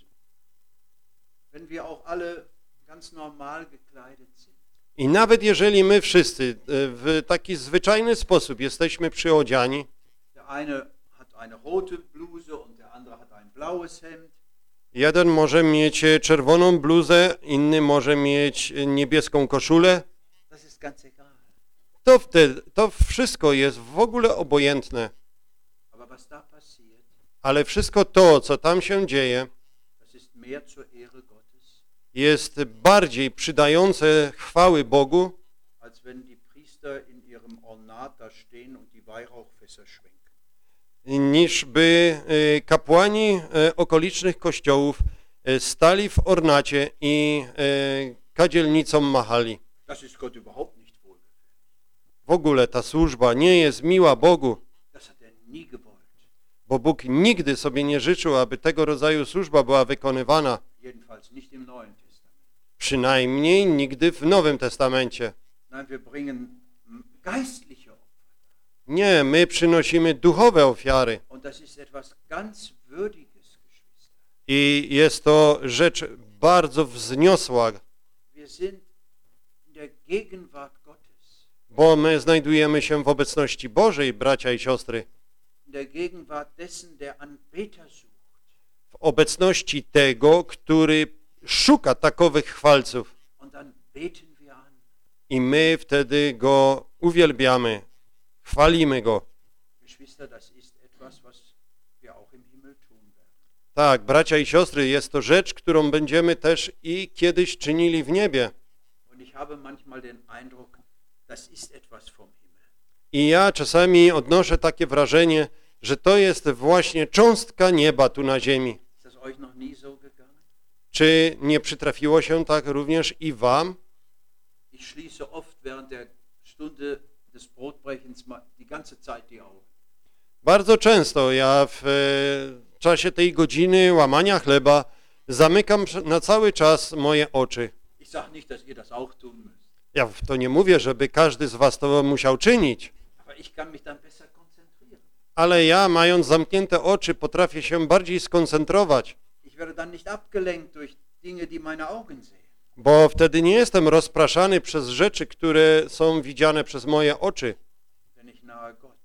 wenn wir auch alle ganz normal gekleidet sind, I nawet jeżeli my wszyscy w taki zwyczajny sposób jesteśmy przyodziani, der eine hat eine rote Bluse und der andere hat ein blaues Hemd, jeden może mieć czerwoną bluzę, inny może mieć niebieską koszulę, das ist ganz egal. to wtedy to wszystko jest w ogóle obojętne. Aber was da passiert, Ale wszystko to, co tam się dzieje, das ist mehr zur Ehre Gottes, jest bardziej przydające chwały Bogu, als wenn die Priester in ihrem Ornat da stehen und die Weihrauchfässer schwenken. niż by kapłani okolicznych kościołów stali w ornacie i kadzielnicą machali. Das ist Gott überhaupt nicht wohlgefällig. W ogóle ta służba nie jest miła Bogu, Das hat er nie gewollt. bo Bóg nigdy sobie nie życzył, aby tego rodzaju służba była wykonywana, Jedenfalls nicht im Neuen Testament. przynajmniej nigdy w Nowym Testamencie. Nein, wir bringen geistliche Opfer. Nie, my przynosimy duchowe ofiary Und das ist etwas ganz Würdiges, Geschwister. i jest to rzecz bardzo wzniosła, Wir sind in der Gegenwart Gottes. bo my znajdujemy się w obecności Bożej, bracia i siostry. In der Gegenwart dessen, der Anbeter sucht. W obecności tego, który szuka takowych chwalców. Und dann beten wir an. I my wtedy Go uwielbiamy, chwalimy Go. Geschwister, das ist etwas, was wir auch im Himmel tun werden. Tak, bracia i siostry, jest to rzecz, którą będziemy też i kiedyś czynili w niebie. Und ich habe manchmal den Eindruck, das ist etwas vom Himmel. I ja czasami odnoszę takie wrażenie, że to jest właśnie cząstka nieba tu na ziemi. Ist das euch noch nie so gegangen? Czy nie przytrafiło się tak również i wam? Ich schließe oft während der Stunde des Brotbrechens die ganze Zeit die Augen. Bardzo często ja w czasie tej godziny łamania chleba zamykam na cały czas moje oczy. Ich sage nicht, dass ihr das auch tun müsst. Ja w to nie mówię, żeby każdy z was to musiał czynić, Aber ich kann mich dann besser konzentrieren. ale ja, mając zamknięte oczy, potrafię się bardziej skoncentrować, Ich werde dann nicht abgelenkt durch Dinge, die meine Augen sehen. bo wtedy nie jestem rozpraszany przez rzeczy, które są widziane przez moje oczy. Wenn ich nahe Gott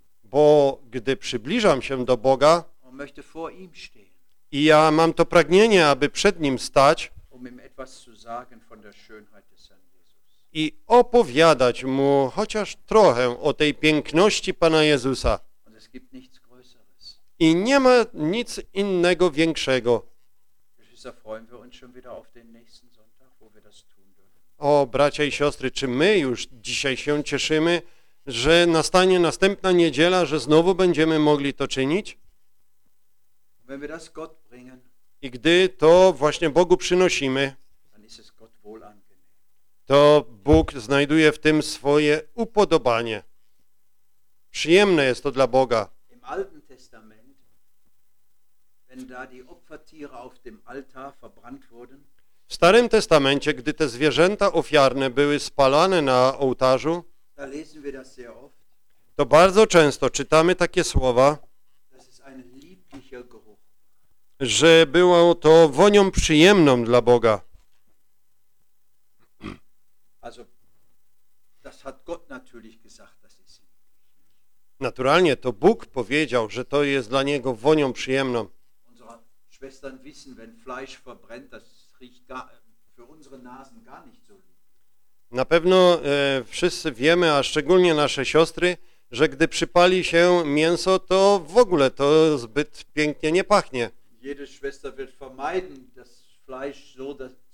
Bo gdy przybliżam się do Boga und möchte vor ihm stehen, i ja mam to pragnienie, aby przed Nim stać ihm etwas zu sagen von der Schönheit des Herrn Jesus. i opowiadać Mu chociaż trochę o tej piękności Pana Jezusa. Und es gibt nichts Größeres. I nie ma nic innego większego. Geschwister, freuen wir uns schon wieder auf den nächsten Sonntag, wo wir das tun dürfen. O, bracia i siostry, czy my już dzisiaj się cieszymy, że nastanie następna niedziela, że znowu będziemy mogli to czynić? Wenn wir das Gott bringen, I gdy to właśnie Bogu przynosimy, dann ist es Gott wohl angenehm. to Bóg znajduje w tym swoje upodobanie. Przyjemne jest to dla Boga. Im Alten Testament, wenn da die Opfertiere auf dem Altar verbrannt wurden, W Starym Testamencie, gdy te zwierzęta ofiarne były spalane na ołtarzu, da lesen wir das sehr oft, to bardzo często czytamy takie słowa, dass es ein lieblicher Geruch. że było to wonią przyjemną dla Boga. Also, das hat Gott natürlich gesagt, das ist lieblich. Naturalnie to Bóg powiedział, że to jest dla Niego wonią przyjemną. Unsere Schwestern wissen, wenn Fleisch verbrennt, das riecht für unsere Nasen gar nicht so lieblich. Na pewno wszyscy wiemy, a szczególnie nasze siostry, że gdy przypali się mięso, to w ogóle to zbyt pięknie nie pachnie. Jede Schwester wird vermeiden, das Fleisch so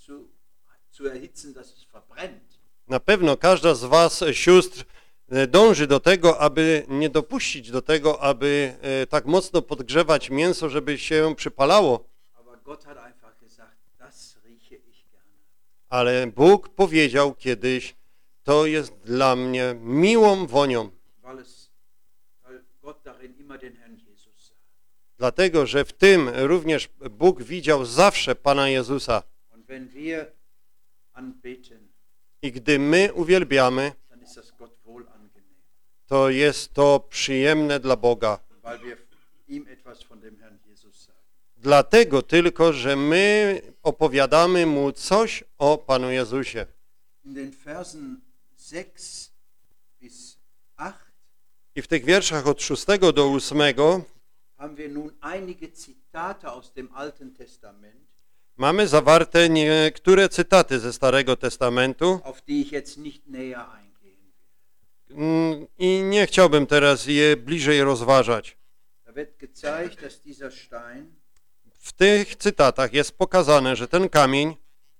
zu erhitzen, dass es verbrennt. Na pewno każda z was, sióstr, dąży do tego, aby nie dopuścić do tego, aby tak mocno podgrzewać mięso, żeby się przypalało. Aber Gott hat einfach gesagt, das rieche ich gerne. Ale Bóg powiedział kiedyś, to jest dla mnie miłą wonią. Weil Gott darin immer den Herrn Jesus sah. Dlatego, że w tym również Bóg widział zawsze Pana Jezusa. Und wenn wir anbeten, I gdy my uwielbiamy, dann ist das Gott wohl angenehm. to jest to przyjemne dla Boga. Weil wir ihm etwas von dem Herrn Jesus sagen. Dlatego tylko, że my opowiadamy Mu coś o Panu Jezusie. In den Versen 6 bis 8 I w tych wierszach od 6 do 8 haben wir nun einige Zitate aus dem Alten Testament, mamy zawarte niektóre cytaty ze Starego Testamentu auf die ich jetzt nicht näher eingehen will. I nie chciałbym teraz je bliżej rozważać. Da wird gezeigt, dass dieser Stein W tych cytatach jest pokazane, że ten kamień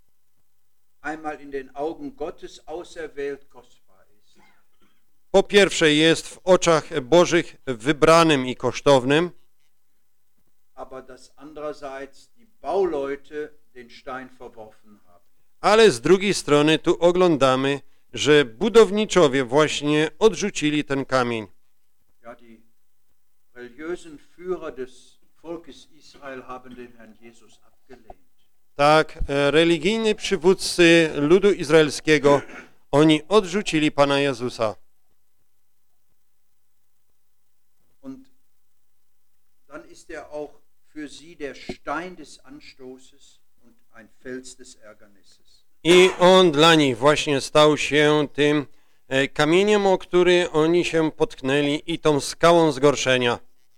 einmal in den Augen Gottes auserwählt kostbar ist. po pierwsze jest w oczach Bożych wybranym i kosztownym, Aber dass andererseits die Bauleute den Stein verworfen haben. ale z drugiej strony tu oglądamy, że budowniczowie właśnie odrzucili ten kamień. Ja, die religiösen Führer des Volkes Israel haben den Herrn Jesus abgelehnt. Tak, religijni przywódcy ludu izraelskiego, oni odrzucili Pana Jezusa. Und dann ist auch für sie der Stein des Anstoßes und ein Fels des Ärgernisses. I on dla nich właśnie stał się tym kamieniem, o który oni się potknęli i tą skałą zgorszenia.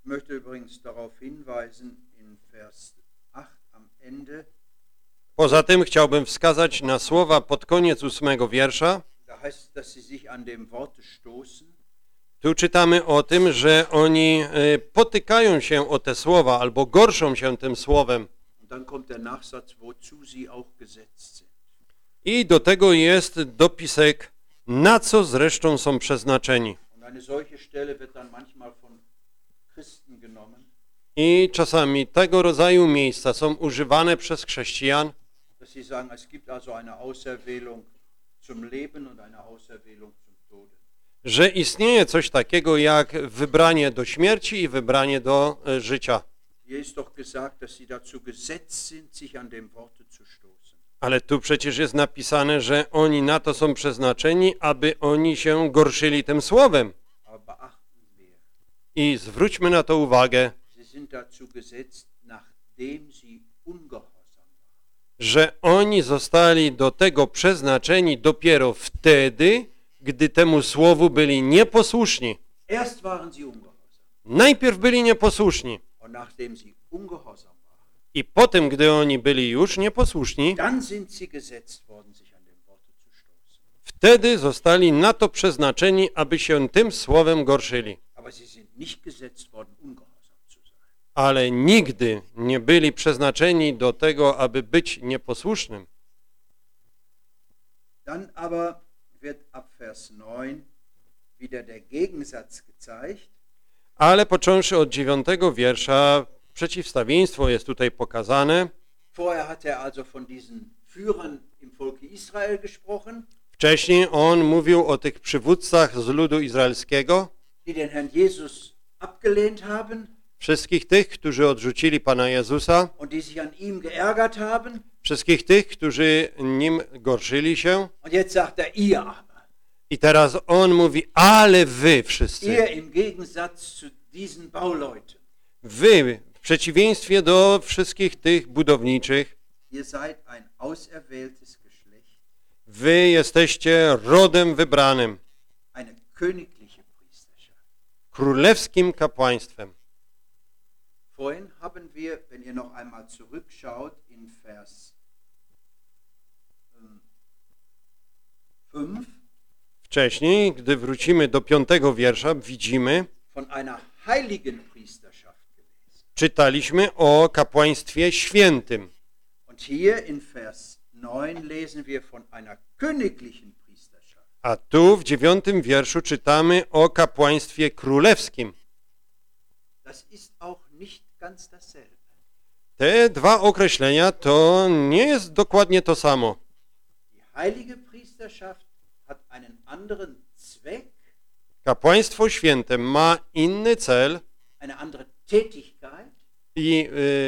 Ich möchte übrigens darauf hinweisen, in Vers 8 am Ende, Poza tym chciałbym wskazać na słowa pod koniec 8 wiersza. da heißt es, dass sie sich an dem Worte stoßen. Tu czytamy o tym, że oni potykają się o te słowa albo gorszą się tym słowem. Und dann kommt der Nachsatz, wozu sie auch gesetzt sind. I do tego jest dopisek, na co zresztą są przeznaczeni. Und eine solche Stelle wird dann manchmal von Christen genommen, I czasami tego rodzaju miejsca są używane przez chrześcijan, dass sie sagen, es gibt also eine Auserwählung zum Leben und eine Auserwählung zum Tode. że istnieje coś takiego jak wybranie do śmierci i wybranie do życia. Hier ist doch gesagt, dass sie dazu gesetzt sind, sich an dem Worte zu stoßen. Ale tu przecież jest napisane, że oni na to są przeznaczeni, aby oni się gorszyli tym słowem. Aber beachten wir, I zwróćmy na to uwagę, sie sind dazu gesetzt, nachdem sie ungehorsam waren. że oni zostali do tego przeznaczeni dopiero wtedy, gdy temu słowu byli nieposłuszni. Erst waren sie ungehorsam. Najpierw byli nieposłuszni Und nachdem sie ungehorsam waren, i potem, gdy oni byli już nieposłuszni, dann sind sie gesetzt worden, sich an dem Worte zu stoßen. wtedy zostali na to przeznaczeni, aby się tym słowem gorszyli. Aber sie sind nicht gesetzt worden, ungehorsam zu sein. Ale nigdy nie byli przeznaczeni do tego, aby być nieposłusznym. Dann aber wird ab Vers 9 wieder der Gegensatz gezeigt. Ale począwszy od 9 wiersza, przeciwstawieństwo jest tutaj pokazane. Vorher hat er also von diesen Führern im Volke Israel gesprochen, Wcześniej on mówił o tych przywódcach z ludu izraelskiego, die den Herrn Jesus abgelehnt haben wszystkich tych, którzy odrzucili Pana Jezusa, und die sich an ihm geärgert haben. wszystkich tych, którzy nim gorszyli się. Und jetzt sagt er, ihr aber. I teraz on mówi, ale wy wszyscy, Ihr im Gegensatz zu diesen Bauleuten. wy w przeciwieństwie do wszystkich tych budowniczych, Ihr seid ein auserwähltes Geschlecht, wy jesteście rodem wybranym, eine königliche Priesterschaft. królewskim kapłaństwem. Vorhin haben wir, wenn ihr noch einmal zurückschaut, in Vers 5 Wcześniej, gdy wrócimy do 5 wiersza, widzimy, von einer heiligen Priesterschaft gelesen. czytaliśmy o kapłaństwie świętym. Und hier in Vers 9 lesen wir von einer königlichen Priesterschaft. A tu w 9 wierszu czytamy o kapłaństwie królewskim. Das ist auch nicht ganz dasselbe. Te dwa określenia to nie jest dokładnie to samo. Die heilige Priesterschaft hat einen anderen Zweck, Kapłaństwo święte ma inny cel eine andere Tätigkeit i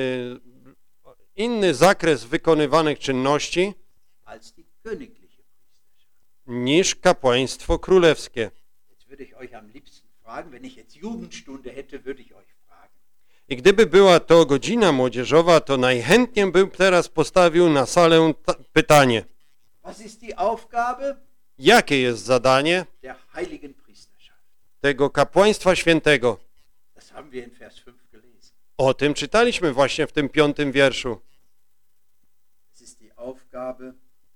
inny zakres wykonywanych czynności als die königliche Priesterschaft. niż kapłaństwo królewskie. Jetzt würde ich euch am liebsten fragen, wenn ich jetzt Jugendstunde hätte, würde ich euch fragen. I gdyby była to godzina młodzieżowa, to najchętniej bym teraz postawił na salę pytanie. Was ist die Aufgabe Jakie jest zadanie der heiligen Priesterschaft? tego kapłaństwa świętego? Das haben wir in Vers 5 gelesen. O tym czytaliśmy właśnie w tym 5 wierszu. Es ist die Aufgabe,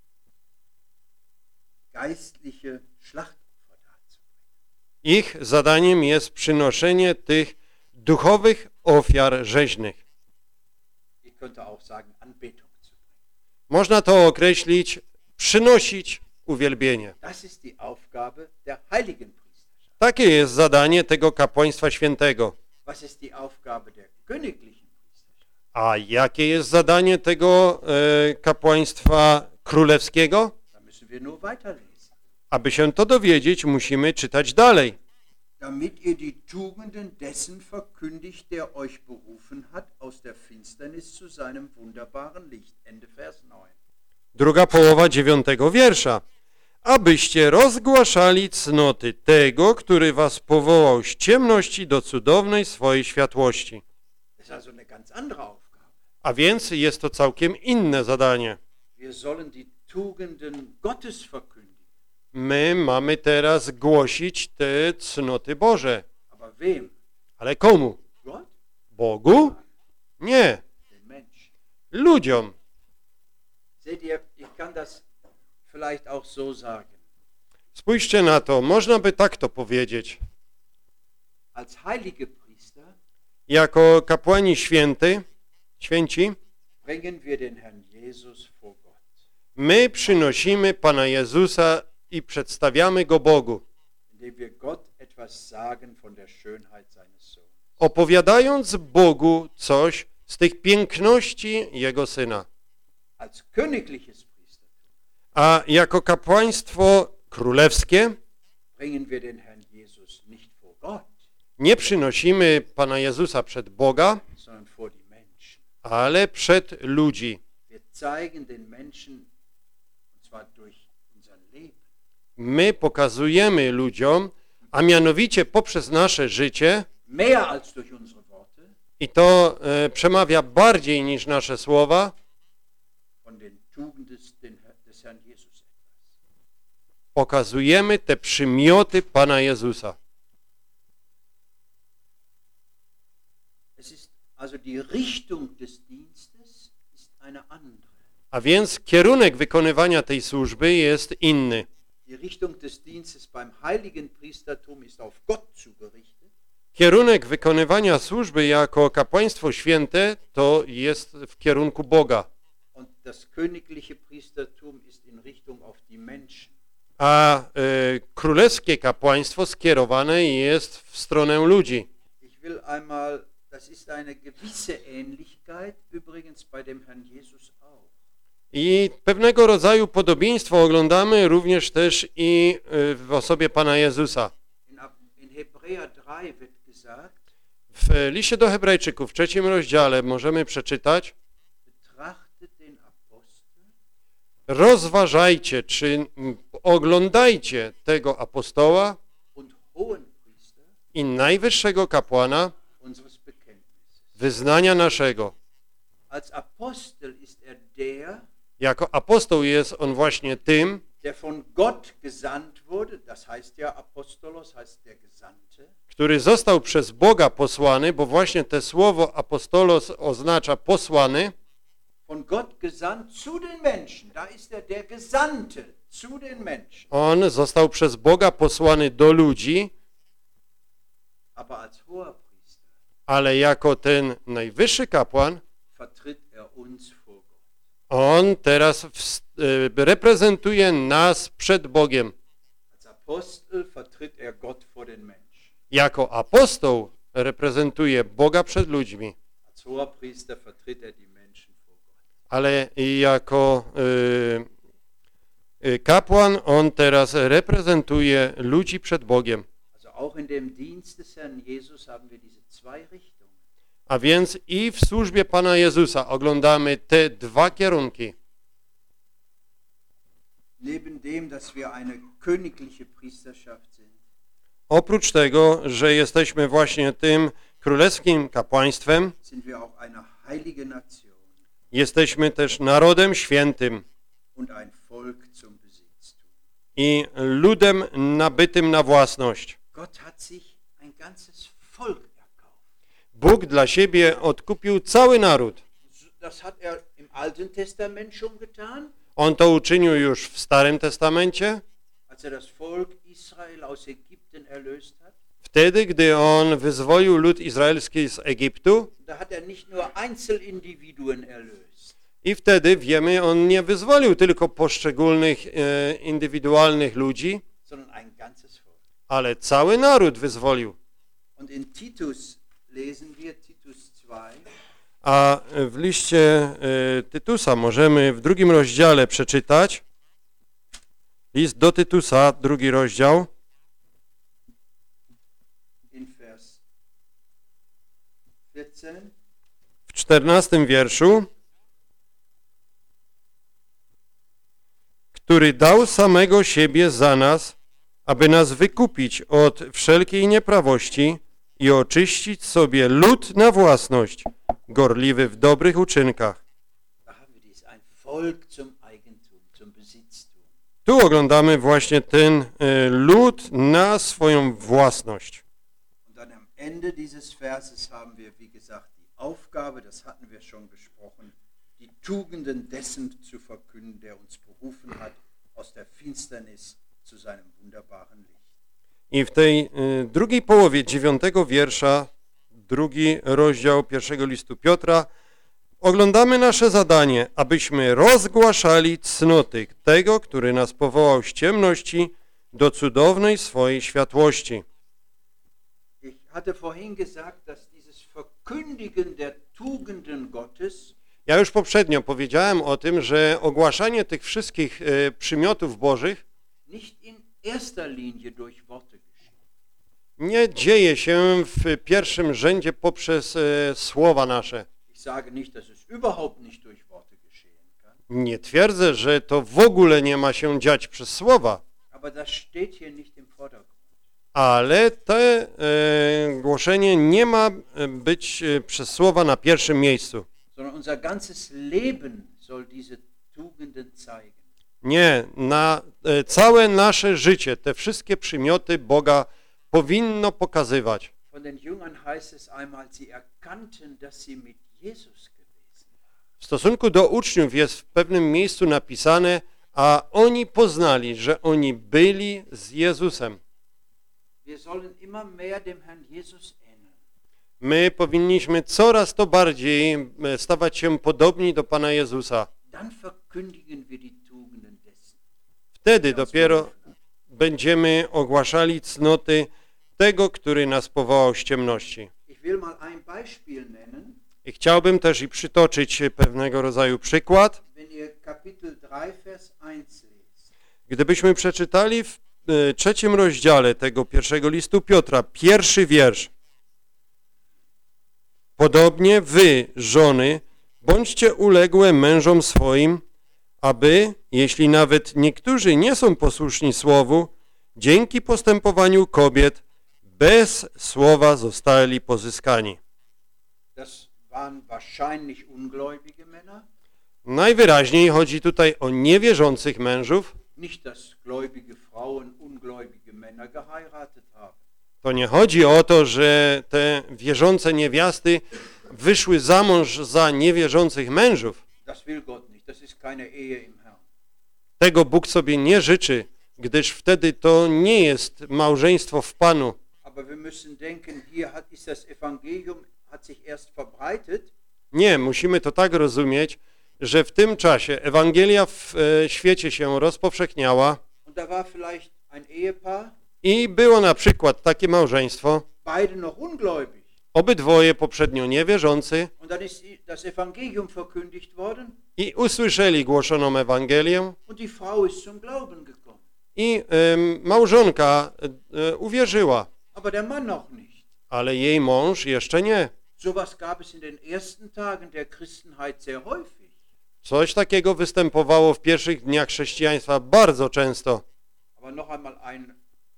geistliche Schlachtopfer darzubringen. Ich zadaniem jest przynoszenie tych duchowych ofiar rzeźnych. Ich könnte auch sagen, Anbetung zu bringen. Można to określić, przynosić uwielbienie. Das ist die Aufgabe der heiligen Priesterschaft. Takie jest zadanie tego kapłaństwa świętego. Was ist die Aufgabe der königlichen Priesterschaft? A jakie jest zadanie tego kapłaństwa królewskiego? Da müssen wir nur weiterlesen. Aby się to dowiedzieć, musimy czytać dalej. Damit ihr die Tugenden dessen verkündigt, der euch berufen hat, aus der Finsternis zu seinem wunderbaren Licht. Ende Vers 9. Druga połowa 9 wiersza. Abyście rozgłaszali cnoty tego, który was powołał z ciemności do cudownej swojej światłości. Das ist also eine ganz andere Aufgabe. A więc jest to całkiem inne zadanie. Wir sollen die Tugenden Gottes verkündigen. My mamy teraz głosić te cnoty Boże. Aber wem? Ale komu? Gott. Bogu? Nie, Den Menschen. ludziom. Seht ihr, ich kann das vielleicht auch so sagen. Spójrzcie na to, można by tak to powiedzieć. Als heilige Priester Jako kapłani święci, bringen wir den Herrn Jesus vor Gott. my przynosimy Pana Jezusa i przedstawiamy Go Bogu, Indem wir Gott etwas sagen von der Schönheit seines Sohnes. opowiadając Bogu coś z tych piękności Jego Syna. Als königliches Priestertum A jako kapłaństwo królewskie bringen wir den Herrn Jesus nicht vor Gott, nie przynosimy Pana Jezusa przed Boga, sondern vor die Menschen. ale przed ludzi. Wir zeigen den Menschen, und zwar durch unser Leben, My pokazujemy ludziom, a mianowicie poprzez nasze życie, mehr als durch unsere Worte, i to przemawia bardziej niż nasze słowa, von den Tugenden des Herrn Jesus etwas. pokazujemy te przymioty Pana Jezusa. Es ist also die Richtung des Dienstes ist eine andere. A więc kierunek wykonywania tej służby jest inny. Die Richtung des Dienstes beim heiligen Priestertum ist auf Gott zugerichtet. Kierunek wykonywania służby jako kapłaństwo święte to jest w kierunku Boga, Und das königliche Priestertum ist in Richtung auf die Menschen. a królewskie kapłaństwo skierowane jest w stronę ludzi. Ich will einmal, das ist eine gewisse Ähnlichkeit, übrigens bei dem Herrn Jesus auch. I pewnego rodzaju podobieństwo oglądamy również też i w osobie Pana Jezusa. In Hebräer 3 wird gesagt, W liście do Hebrajczyków w 3 rozdziale możemy przeczytać: betrachtet den Apostel rozważajcie, czy oglądajcie tego apostoła und Hohenpriester i najwyższego kapłana unseres Bekenntnisses. wyznania naszego. Als Apostel ist er der, Jako apostoł jest on właśnie tym, der von Gott gesandt wurde, das heißt ja Apostolos heißt der Gesandte, który został przez Boga posłany, bo właśnie to słowo apostolos oznacza posłany, von Gott gesandt zu den Menschen. Da ist er der Gesandte zu den Menschen. on został przez Boga posłany do ludzi, Aber als Hoherpriester ale jako ten najwyższy kapłan, vertritt er uns vor Gott. on teraz reprezentuje nas przed Bogiem. Als Apostel vertritt er Gott vor den Menschen. Jako apostoł reprezentuje Boga przed ludźmi, Als Hoherpriester vertritt er die Menschen vor Gott. ale jako kapłan on teraz reprezentuje ludzi przed Bogiem. Also auch in dem Dienst des Herrn Jesus haben wir diese zwei Richtungen. A więc i w służbie Pana Jezusa oglądamy te dwa kierunki. Neben dem, dass wir eine königliche Priesterschaft sind, Oprócz tego, że jesteśmy właśnie tym królewskim kapłaństwem, sind wir auch eine heilige Nation jesteśmy też narodem świętym und ein Volk zum Besitztum. i ludem nabytym na własność. Gott hat sich ein ganzes Volk erkauft. Bóg dla siebie odkupił cały naród. Das hat er im Alten Testament schon getan, On to uczynił już w Starym Testamencie, als er das Volk Israel aus Ägypten erlöst hat. wtedy, gdy on wyzwolił lud izraelski z Egiptu, Da hat er nicht nur Einzelindividuen erlöst, i wtedy, wiemy, on nie wyzwolił tylko poszczególnych indywidualnych ludzi, sondern ein ganzes Volk. ale cały naród wyzwolił. Und in Titus lesen wir, Titus 2, A w liście Tytusa możemy w 2 rozdziale przeczytać, list do Tytusa, 2 rozdział, in Vers 14. w 14 wierszu, który dał samego siebie za nas, aby nas wykupić od wszelkiej nieprawości i oczyścić sobie lud na własność, gorliwy w dobrych uczynkach. Da haben wir dies, ein Volk zum Eigentum, zum Besitztum. Tu oglądamy właśnie ten lud na swoją własność. Und dann am Ende dieses Verses haben wir, wie gesagt, die Aufgabe, das hatten wir schon besprochen, die Tugenden dessen zu verkünden, der uns berufen hat, aus der Finsternis zu seinem wunderbaren Licht. I w tej drugiej połowie 9 wiersza, drugi rozdział pierwszego listu Piotra, oglądamy nasze zadanie, abyśmy rozgłaszali cnoty tego, który nas powołał z ciemności do cudownej swojej światłości. Ich hatte vorhin gesagt, dass dieses Verkündigen der Tugenden Gottes Ja już poprzednio powiedziałem o tym, że ogłaszanie tych wszystkich przymiotów bożych nicht in erster Linie durch Worte geschieht. nie dzieje się w pierwszym rzędzie poprzez słowa nasze. Ich sage nicht, dass es überhaupt nicht durch Worte geschehen kann, Nie twierdzę, że to w ogóle nie ma się dziać przez słowa, aber das steht hier nicht im Vordergrund. ale to głoszenie nie ma być przez słowa na pierwszym miejscu. Sondern unser ganzes Leben soll diese Tugenden zeigen. Nie, całe nasze życie, te wszystkie przymioty Boga powinno pokazywać. Von den Jüngern heißt es einmal, sie erkannten, dass sie mit Jesus gewesen waren. W stosunku do uczniów jest w pewnym miejscu napisane, a oni poznali, że oni byli z Jezusem. Wir sollen immer mehr dem Herrn Jesus ähneln. My powinniśmy coraz to bardziej stawać się podobni do Pana Jezusa. Dann verkündigen wir die Tugenden dessen. Wtedy dopiero będziemy ogłaszali cnoty tego, który nas powołał z ciemności. Ich will mal ein Beispiel nennen. I chciałbym też i przytoczyć pewnego rodzaju przykład. Wenn ihr Kapitel 3, Vers 1 lest. Gdybyśmy przeczytali w trzecim rozdziale tego pierwszego listu Piotra, pierwszy wiersz. Podobnie wy, żony, bądźcie uległe mężom swoim, aby, jeśli nawet niektórzy nie są posłuszni słowu, dzięki postępowaniu kobiet bez słowa zostali pozyskani. Das waren wahrscheinlich ungläubige Männer. Najwyraźniej chodzi tutaj o niewierzących mężów. Nicht, dass gläubige Frauen ungläubige Männer geheiratet haben. To nie chodzi o to, że te wierzące niewiasty wyszły za mąż za niewierzących mężów. Das will Gott nicht. Das ist keine Ehe im Herrn. Tego Bóg sobie nie życzy, gdyż wtedy to nie jest małżeństwo w Panu. Aber wir müssen denken, hier ist das Evangelium, hat sich erst verbreitet. Nie, musimy to tak rozumieć, że w tym czasie Ewangelia w świecie się rozpowszechniała Und da war vielleicht ein Ehepaar, i było na przykład takie małżeństwo, beide noch ungläubig. obydwoje poprzednio niewierzący Und dann ist das Evangelium verkündigt worden i usłyszeli głoszoną Ewangelię und die Frau ist zum Glauben gekommen. i małżonka uwierzyła, Aber der Mann noch nicht. ale jej mąż jeszcze nie. Sowas gab es in den ersten Tagen der Christenheit sehr häufig. Coś takiego występowało w pierwszych dniach chrześcijaństwa bardzo często. Aber noch einmal ein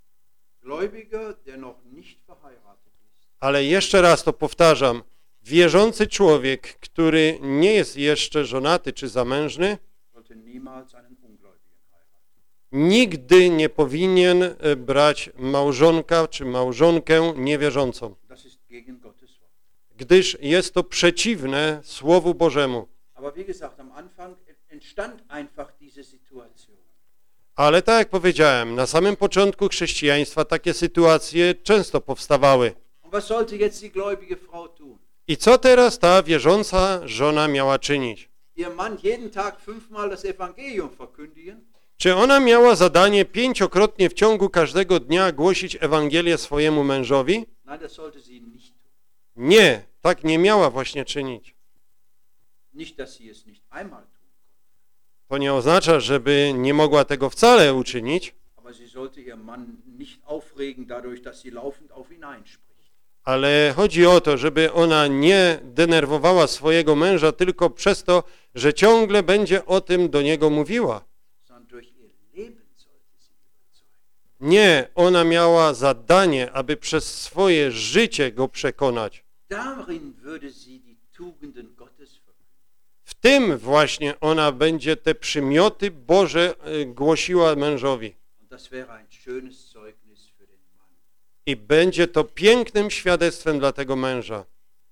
Gläubiger, der noch nicht verheiratet ist. Ale jeszcze raz to powtarzam, wierzący człowiek, który nie jest jeszcze żonaty czy zamężny, Sollte niemals einen Ungläubigen heiraten. nigdy nie powinien brać małżonka czy małżonkę niewierzącą, Das ist gegen Gottes Wort. gdyż jest to przeciwne Słowu Bożemu. Aber wie gesagt, am Anfang entstand einfach diese Situation. Ale tak jak powiedziałem, na samym początku chrześcijaństwa takie sytuacje często powstawały. Und was sollte jetzt die gläubige Frau tun? I co teraz ta wierząca żona miała czynić? Ihr Mann jeden Tag 5-mal das Evangelium verkündigen? Czy ona miała zadanie 5-krotnie w ciągu każdego dnia głosić Ewangelię swojemu mężowi? Nein, das sollte sie nicht tun. Nie, tak nie miała właśnie czynić. Nicht, dass sie es nicht einmal tun. To nie oznacza, żeby nie mogła tego wcale uczynić, Aber sie sollte ihr Mann nicht aufregen dadurch, dass sie laufend auf ihn einspricht. ale chodzi o to, żeby ona nie denerwowała swojego męża tylko przez to, że ciągle będzie o tym do niego mówiła. Sondern durch ihr Leben sollte sie überzeugen. Nie, ona miała zadanie, aby przez swoje życie go przekonać. Darin würde sie die Tugenden Gottes verkündigen. W tym właśnie ona będzie te przymioty Boże głosiła mężowi. Und das wäre ein schönes Zeugnis für den Mann. I będzie to pięknym świadectwem dla tego męża.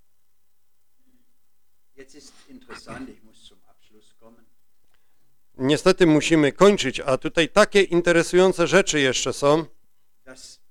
Jetzt ist interessant, ich muss zum Abschluss kommen. Niestety musimy kończyć, a tutaj takie interesujące rzeczy jeszcze są, Dass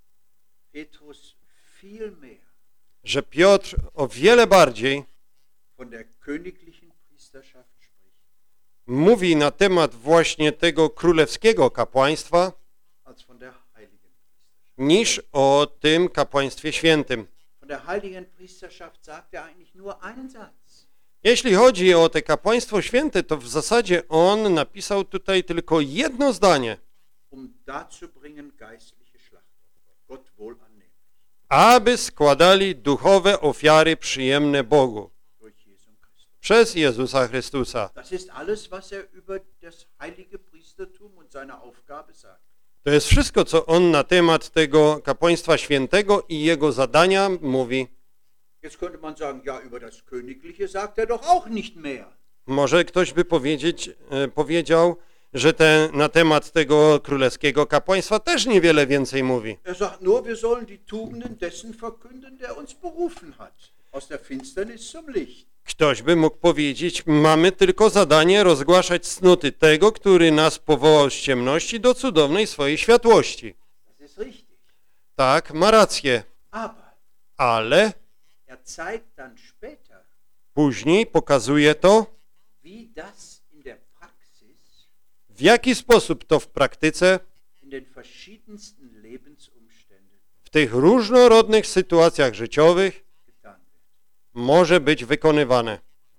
Petrus viel mehr że Piotr o wiele bardziej von der königlichen Priesterschaft spricht, mówi na temat właśnie tego królewskiego kapłaństwa als von der heiligen Priesterschaft. niż o tym kapłaństwie świętym. Von der heiligen Priesterschaft sagt eigentlich nur einen Satz. Jeśli chodzi o te kapłaństwo święte, to w zasadzie on napisał tutaj tylko jedno zdanie. Darzubringen geistliche Schlachtopfer, Gott wohl annehmlich, Aby składali duchowe ofiary przyjemne Bogu durch Jesum Christus. przez Jezusa Chrystusa. Das ist alles, was über das heilige Priestertum und seine Aufgabe sagt. To jest wszystko, co on na temat tego kapłaństwa świętego i jego zadania mówi. Jetzt könnte man sagen, ja, über das Königliche sagt doch auch nicht mehr. Może ktoś by powiedział, że na temat tego królewskiego kapłaństwa też niewiele więcej mówi. Sagt nur, wir sollen die Tugenden dessen verkünden, der uns berufen hat, aus der Finsternis zum Licht. Ktoś by mógł powiedzieć, mamy tylko zadanie rozgłaszać cnoty tego, który nas powołał z ciemności do cudownej swojej światłości. Das ist richtig. Tak, ma rację, Aber ale zeigt dann später, później pokazuje to, wie das in der Praxis, w jaki sposób to w praktyce, in den verschiedensten Lebensumständen w tych różnorodnych sytuacjach życiowych getan wird. może być wykonywane.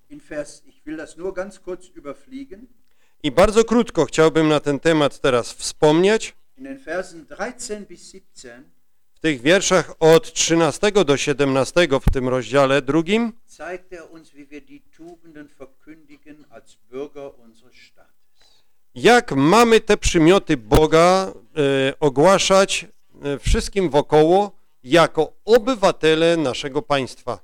Ich will das nur ganz kurz überfliegen. I bardzo krótko chciałbym na ten temat teraz wspomnieć. In den Versen 13 bis 17 W tych wierszach od 13 do 17 w tym rozdziale drugim zeigt uns, wie wir die Tugenden verkündigen als Bürger unseres Staates. jak mamy te przymioty Boga ogłaszać wszystkim wokoło jako obywatele naszego państwa.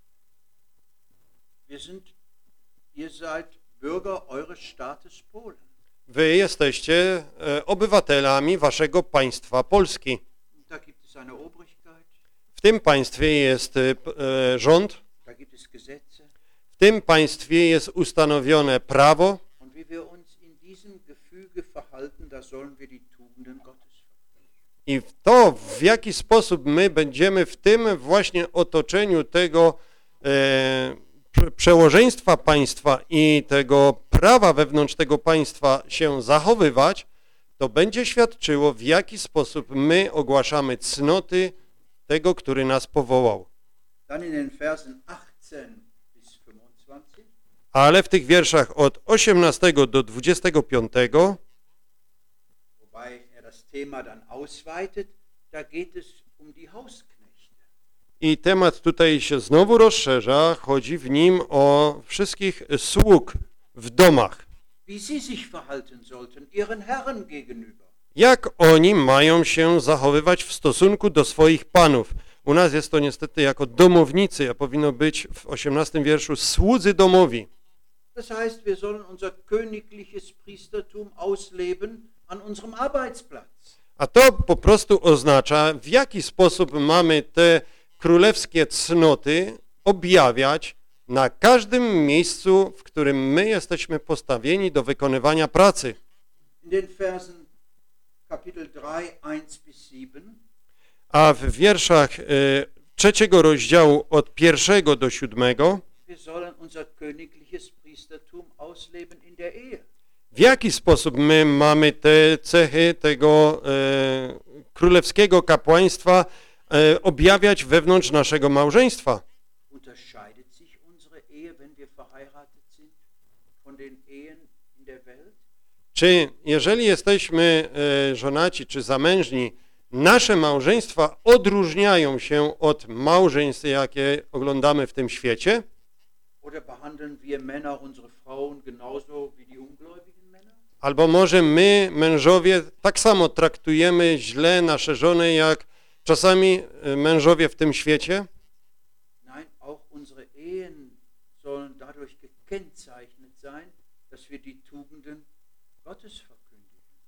Ihr seid Bürger eures Staates Polen. Wy jesteście obywatelami waszego państwa Polski. Da gibt es eine Obrigkeit. W tym państwie jest rząd, Da gibt es Gesetze. w tym państwie jest ustanowione prawo. Und wie wir uns in diesem Gefüge verhalten, da sollen wir die Tugenden Gottes verkündigen. I to, w jaki sposób my będziemy w tym właśnie otoczeniu tego przełożeństwa państwa i tego prawa wewnątrz tego państwa się zachowywać, to będzie świadczyło, w jaki sposób my ogłaszamy cnoty tego, który nas powołał. Dann in den Versen 18 bis 25. Ale w tych wierszach od 18 do 25, Wobei das Thema dann ausweitet, da geht es um die Hausknechte. i temat tutaj się znowu rozszerza, chodzi w nim o wszystkich sług w domach. Wie sie sich verhalten sollten, ihren Herren gegenüber. Jak oni mają się zachowywać w stosunku do swoich panów? U nas jest to niestety jako domownicy, a powinno być w 18 wierszu słudzy domowi. Das heißt, wir sollen unser königliches Priestertum ausleben an unserem Arbeitsplatz. A to po prostu oznacza, w jaki sposób mamy te królewskie cnoty objawiać na każdym miejscu, w którym my jesteśmy postawieni do wykonywania pracy. In den Versen Kapitel 3, 1 bis 7 A w wierszach 3 rozdziału od 1 do 7 wir sollen unser königliches Priestertum ausleben in der Ehe. w jaki sposób my mamy te cechy tego królewskiego kapłaństwa objawiać wewnątrz naszego małżeństwa. Unterscheidet sich unsere Ehe, wenn wir verheiratet sind, von den Ehen in der Welt? Czy jeżeli jesteśmy żonaci czy zamężni, nasze małżeństwa odróżniają się od małżeństw, jakie oglądamy w tym świecie? Oder behandeln wir Männer unsere Frauen genauso wie die ungläubigen Männer? Albo może my, mężowie, tak samo traktujemy źle nasze żony, jak czasami mężowie w tym świecie? Nein, auch unsere Ehen sollen dadurch gekennzeichnet sein, dass wir die Tugenden Gottes verkündigen.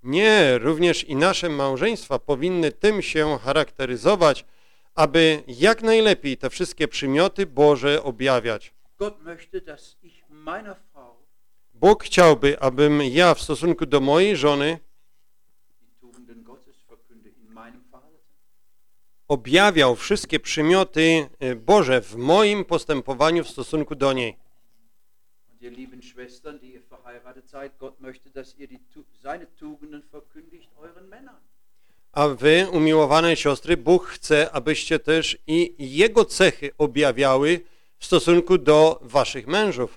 Nie, również i nasze małżeństwa powinny tym się charakteryzować, aby jak najlepiej te wszystkie przymioty Boże objawiać. Gott möchte, dass ich meiner Frau Bóg chciałby, abym ja w stosunku do mojej żony die Tugenden Gottes verkünde in meinem Verhalten. objawiał wszystkie przymioty Boże w moim postępowaniu w stosunku do niej. Und ihr lieben Schwestern, die ihr verheiratet seid, Gott möchte, dass ihr seine Tugenden verkündigt euren Männern. A wy, umiłowane siostry, Bóg chce, abyście też i Jego cechy objawiały w stosunku do waszych mężów.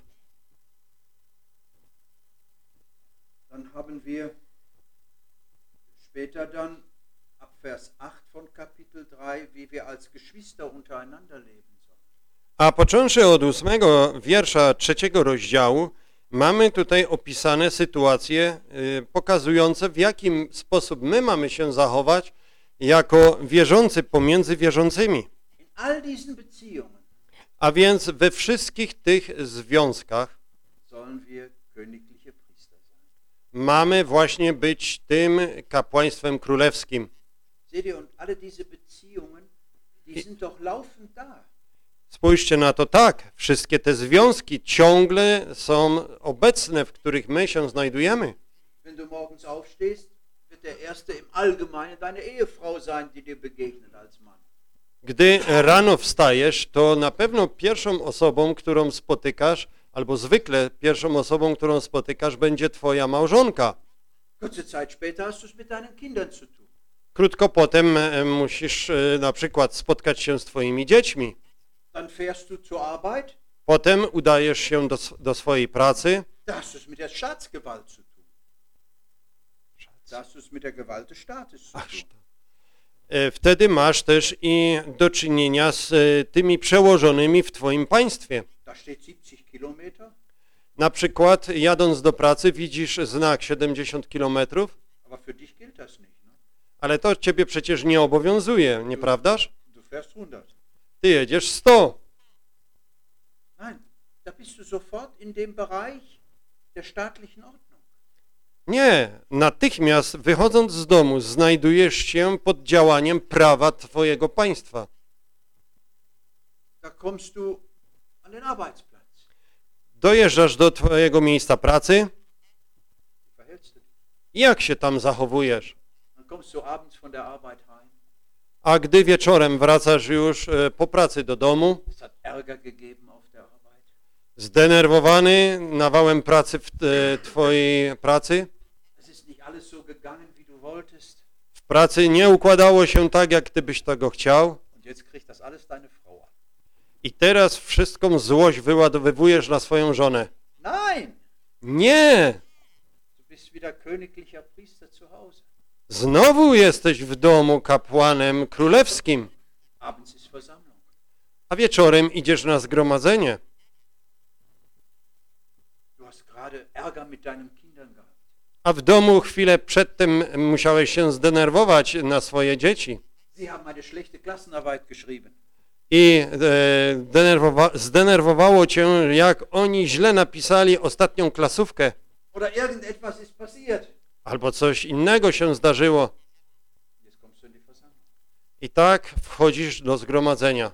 Dann haben wir später dann ab Vers 8 von Kapitel 3, wie wir als Geschwister untereinander leben sollen. A począwszy od 8 wiersza 3 rozdziału, mamy tutaj opisane sytuacje pokazujące, w jakim sposób my mamy się zachować jako wierzący pomiędzy wierzącymi. In all diesen Beziehungen A więc we wszystkich tych związkach sollen wir königliche Priester sein. mamy właśnie być tym kapłaństwem królewskim. Seht ihr, und alle diese Beziehungen, die sind doch laufend da. Spójrzcie na to tak, wszystkie te związki ciągle są obecne, w których my się znajdujemy. Wenn du morgens aufstehst, wird der Erste im Allgemeinen deine Ehefrau sein, die dir begegnet als Mann. Gdy rano wstajesz, to na pewno pierwszą osobą, którą spotykasz, albo zwykle pierwszą osobą, którą spotykasz, będzie twoja małżonka. Kurze Zeit später hast du es mit deinen Kindern zu tun. Krótko potem musisz na przykład spotkać się z twoimi dziećmi. Dann fährst du zur Arbeit, Potem udajesz się do swojej pracy. da hast du es mit der Staatsgewalt zu tun. Da hast du es mit der Gewalt des Staates zu tun. Wtedy masz też i do czynienia z tymi przełożonymi w twoim państwie. Da steht 70 Kilometer, Na przykład jadąc do pracy widzisz znak 70 kilometrów, aber für dich gilt das nicht. Ne? ale to ciebie przecież nie obowiązuje, nieprawdaż? Du fährst 100. Ty jedziesz 100. Nein, da bist du sofort in dem Bereich der staatlichen Ordnung. Nie, natychmiast wychodząc z domu znajdujesz się pod działaniem prawa twojego państwa. Da kommst du an den Arbeitsplatz. Dojeżdżasz do twojego miejsca pracy Wie verhältst du dich? i jak się tam zachowujesz? Dann kommst du abends von der Arbeit heim. A gdy wieczorem wracasz już po pracy do domu, Es hat Ärger gegeben auf der Arbeit. zdenerwowany nawałem pracy w twojej pracy, Es ist nicht alles so gegangen, wie du wolltest. w pracy nie układało się tak, jak ty byś tego chciał Und jetzt kriegt das alles deine Frau ab. i teraz wszystką złość wyładowywujesz na swoją żonę. Nein, Nie! du bist wieder königlicher Priester zu Hause. Znowu jesteś w domu kapłanem królewskim, Abends ist Versammlung. a wieczorem idziesz na zgromadzenie. Du hast gerade Ärger mit deinen Kindern gehabt. A w domu chwilę przedtem musiałeś się zdenerwować na swoje dzieci. Sie haben eine schlechte Klassenarbeit geschrieben. I zdenerwowało cię, jak oni źle napisali ostatnią klasówkę. Oder irgendetwas ist passiert. Albo coś innego się zdarzyło. Jetzt kommst du in die Versammlung. I tak wchodzisz do zgromadzenia.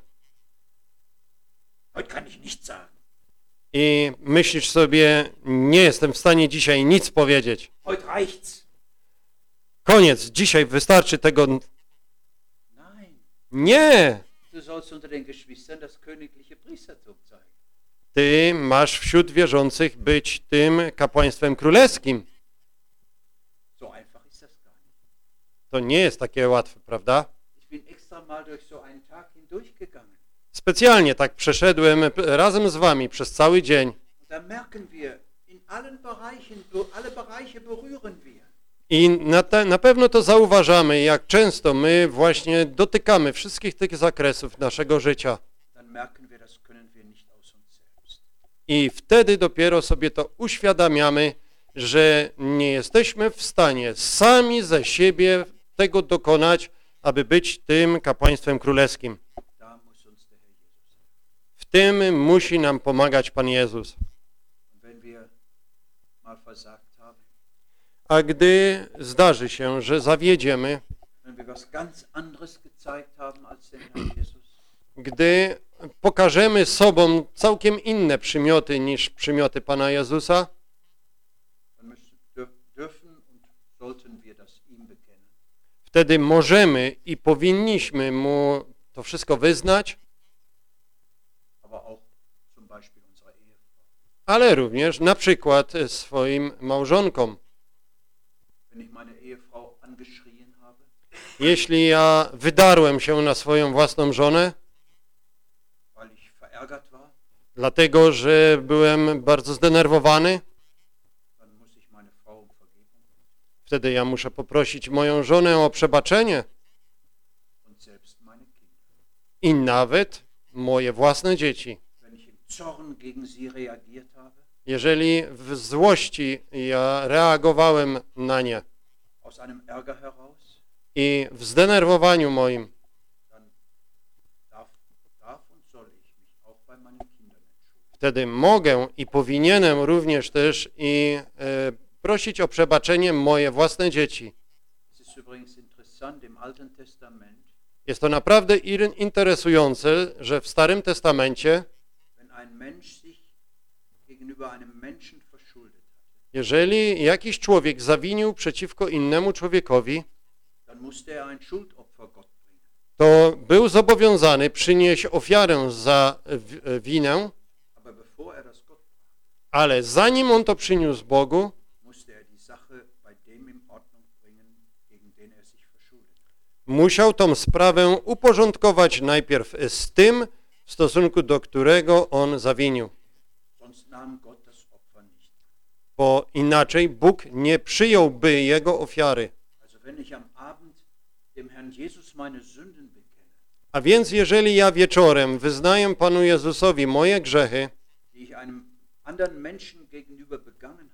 Heute kann ich nichts sagen. I myślisz sobie, nie jestem w stanie dzisiaj nic powiedzieć. Heute reicht's. Koniec, dzisiaj wystarczy tego. Nein, Nie! du sollst unter den Geschwistern das königliche Priestertum zeigen. Ty masz wśród wierzących być tym kapłaństwem królewskim. So einfach ist das gar nicht. To nie jest takie łatwe, prawda? Ich bin extra mal durch so einen Tag hindurchgegangen. Specjalnie tak przeszedłem razem z wami przez cały dzień. Und da merken wir, in allen Bereichen, alle Bereiche berühren wir. I na pewno to zauważamy, jak często my właśnie dotykamy wszystkich tych zakresów naszego życia. Dann merken wir, das können wir nicht aus uns selbst. I wtedy dopiero sobie to uświadamiamy, że nie jesteśmy w stanie sami ze siebie tego dokonać, aby być tym kapłaństwem królewskim. Da muss uns der Herr Jesus helfen. W tym musi nam pomagać Pan Jezus. Und wenn wir mal versagt haben, A gdy zdarzy się, że zawiedziemy, wenn wir was ganz anderes gezeigt haben als den Herrn Jesus, gdy pokażemy sobą całkiem inne przymioty niż przymioty Pana Jezusa, dann dürfen und sollten wir das ihm bekennen. wtedy możemy i powinniśmy Mu to wszystko wyznać, Aber auch zum Beispiel unserer Ehefrau. ale również na przykład swoim małżonkom. Wenn ich meine Ehefrau angeschrien habe, Jeśli ja wydarłem się na swoją własną żonę, weil ich verärgert war, dlatego że byłem bardzo zdenerwowany, dann muss ich meine Frau um Vergebung wtedy ja muszę poprosić moją żonę o przebaczenie und selbst meine Kinder. i nawet moje własne dzieci. Wenn ich im Zorn gegen sie reagiert habe, Jeżeli w złości ja reagowałem na nie aus einem Ärger heraus, i w zdenerwowaniu moim, dann darf und soll ich mich auch bei meinen Kindern entschuldigen. wtedy mogę i powinienem również też prosić o przebaczenie moje własne dzieci. Es ist übrigens interessant, im Alten Testament, Jest to naprawdę interesujące, że w Starym Testamencie, wenn ein Mensch sich gegenüber einem Menschen verschuldet hat, jeżeli jakiś człowiek zawinił przeciwko innemu człowiekowi, dann musste er ein Schuldopfer Gott bringen. to był zobowiązany przynieść ofiarę za winę, Aber bevor er das Gott brachte, ale zanim on to przyniósł Bogu, musste er die Sache bei dem in Ordnung bringen, gegen den er sich verschuldet hat. musiał tą sprawę uporządkować najpierw z tym, w stosunku do którego on zawinił. Sonst nahm Gott das Opfer nicht an. Bo inaczej Bóg nie przyjąłby jego ofiary. Also wenn ich am Abend dem Herrn Jesus meine Sünden bekenne, A więc jeżeli ja wieczorem wyznaję Panu Jezusowi moje grzechy, die ich einem anderen Menschen gegenüber begangen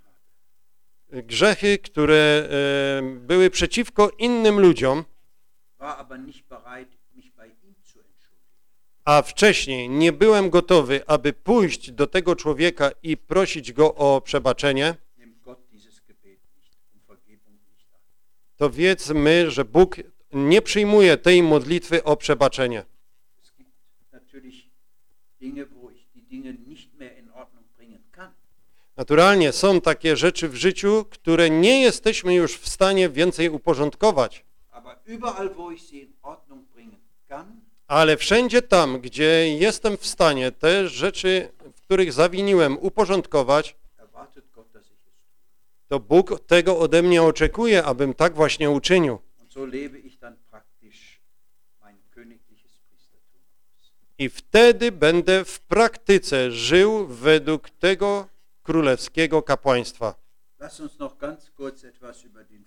habe, grzechy, które były przeciwko innym ludziom, war aber nicht bereit, mich bei ihm zu entschuldigen, a wcześniej nie byłem gotowy, aby pójść do tego człowieka i prosić go o przebaczenie, nimmt Gott dieses Gebet nicht um Vergebung nicht an. to wiedzmy, że Bóg nie przyjmuje tej modlitwy o przebaczenie. Es gibt natürlich Dinge, wo ich die Dinge nicht mehr in Ordnung bringen kann. Naturalnie są takie rzeczy w życiu, które nie jesteśmy już w stanie więcej uporządkować, Aber überall, wo ich sie in Ordnung bringen kann, ale wszędzie tam, gdzie jestem w stanie te rzeczy, w których zawiniłem, uporządkować, erwartet Gott, dass ich es tue. to Bóg tego ode mnie oczekuje, abym tak właśnie uczynił. Und so lebe ich dann praktisch mein königliches Priestertum aus. I wtedy będę w praktyce żył według tego królewskiego kapłaństwa. Lass uns noch ganz kurz etwas über den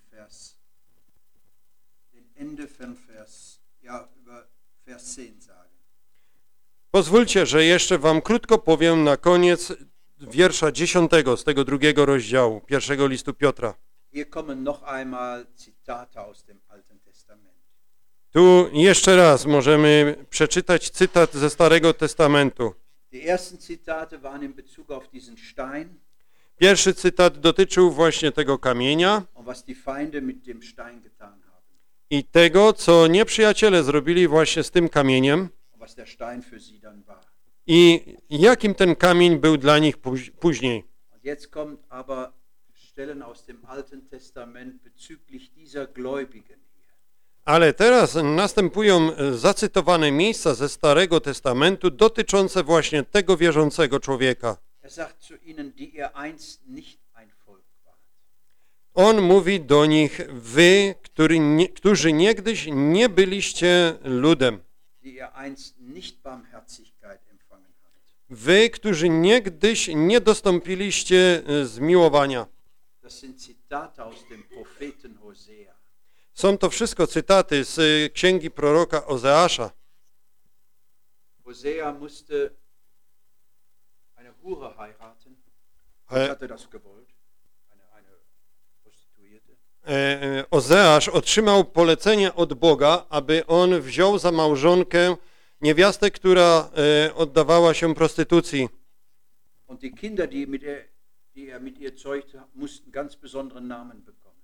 Ende von über Vers 10 sagen. Pozwólcie, że jeszcze wam krótko powiem na koniec wiersza 10 z tego 2 rozdziału, pierwszego listu Piotra. Hier kommen noch einmal Zitate aus dem Alten Testament. Tu jeszcze raz możemy przeczytać cytat ze Starego Testamentu. Die ersten Zitate waren in Bezug auf diesen Stein Pierwszy cytat dotyczył właśnie tego kamienia und was die Feinde mit dem Stein getan haben i tego, co nieprzyjaciele zrobili właśnie z tym kamieniem und was der Stein für sie dann war. i jakim ten kamień był dla nich później. Und jetzt kommt aber Stellen aus dem Alten Testament bezüglich dieser Gläubigen hier. Ale teraz następują zacytowane miejsca ze Starego Testamentu dotyczące właśnie tego wierzącego człowieka. Er sagt zu ihnen, die ihr einst nicht ein Volk wart, On mówi do nich, wy, którzy niegdyś nie byliście ludem. die ihr einst nicht Barmherzigkeit empfangen habt. Wy, którzy niegdyś nie dostąpiliście zmiłowania. Das sind Zitate aus dem Propheten Hosea. Są to wszystko cytaty z księgi proroka Ozeasza. Hosea musste eine Hure heiraten. Gott hatte das gewollt. Eine Prostituierte. Ozeasz otrzymał polecenie od Boga, aby on wziął za małżonkę niewiastę, która oddawała się prostytucji. Und die Kinder, die er mit ihr zeugte, mussten ganz besonderen Namen bekommen.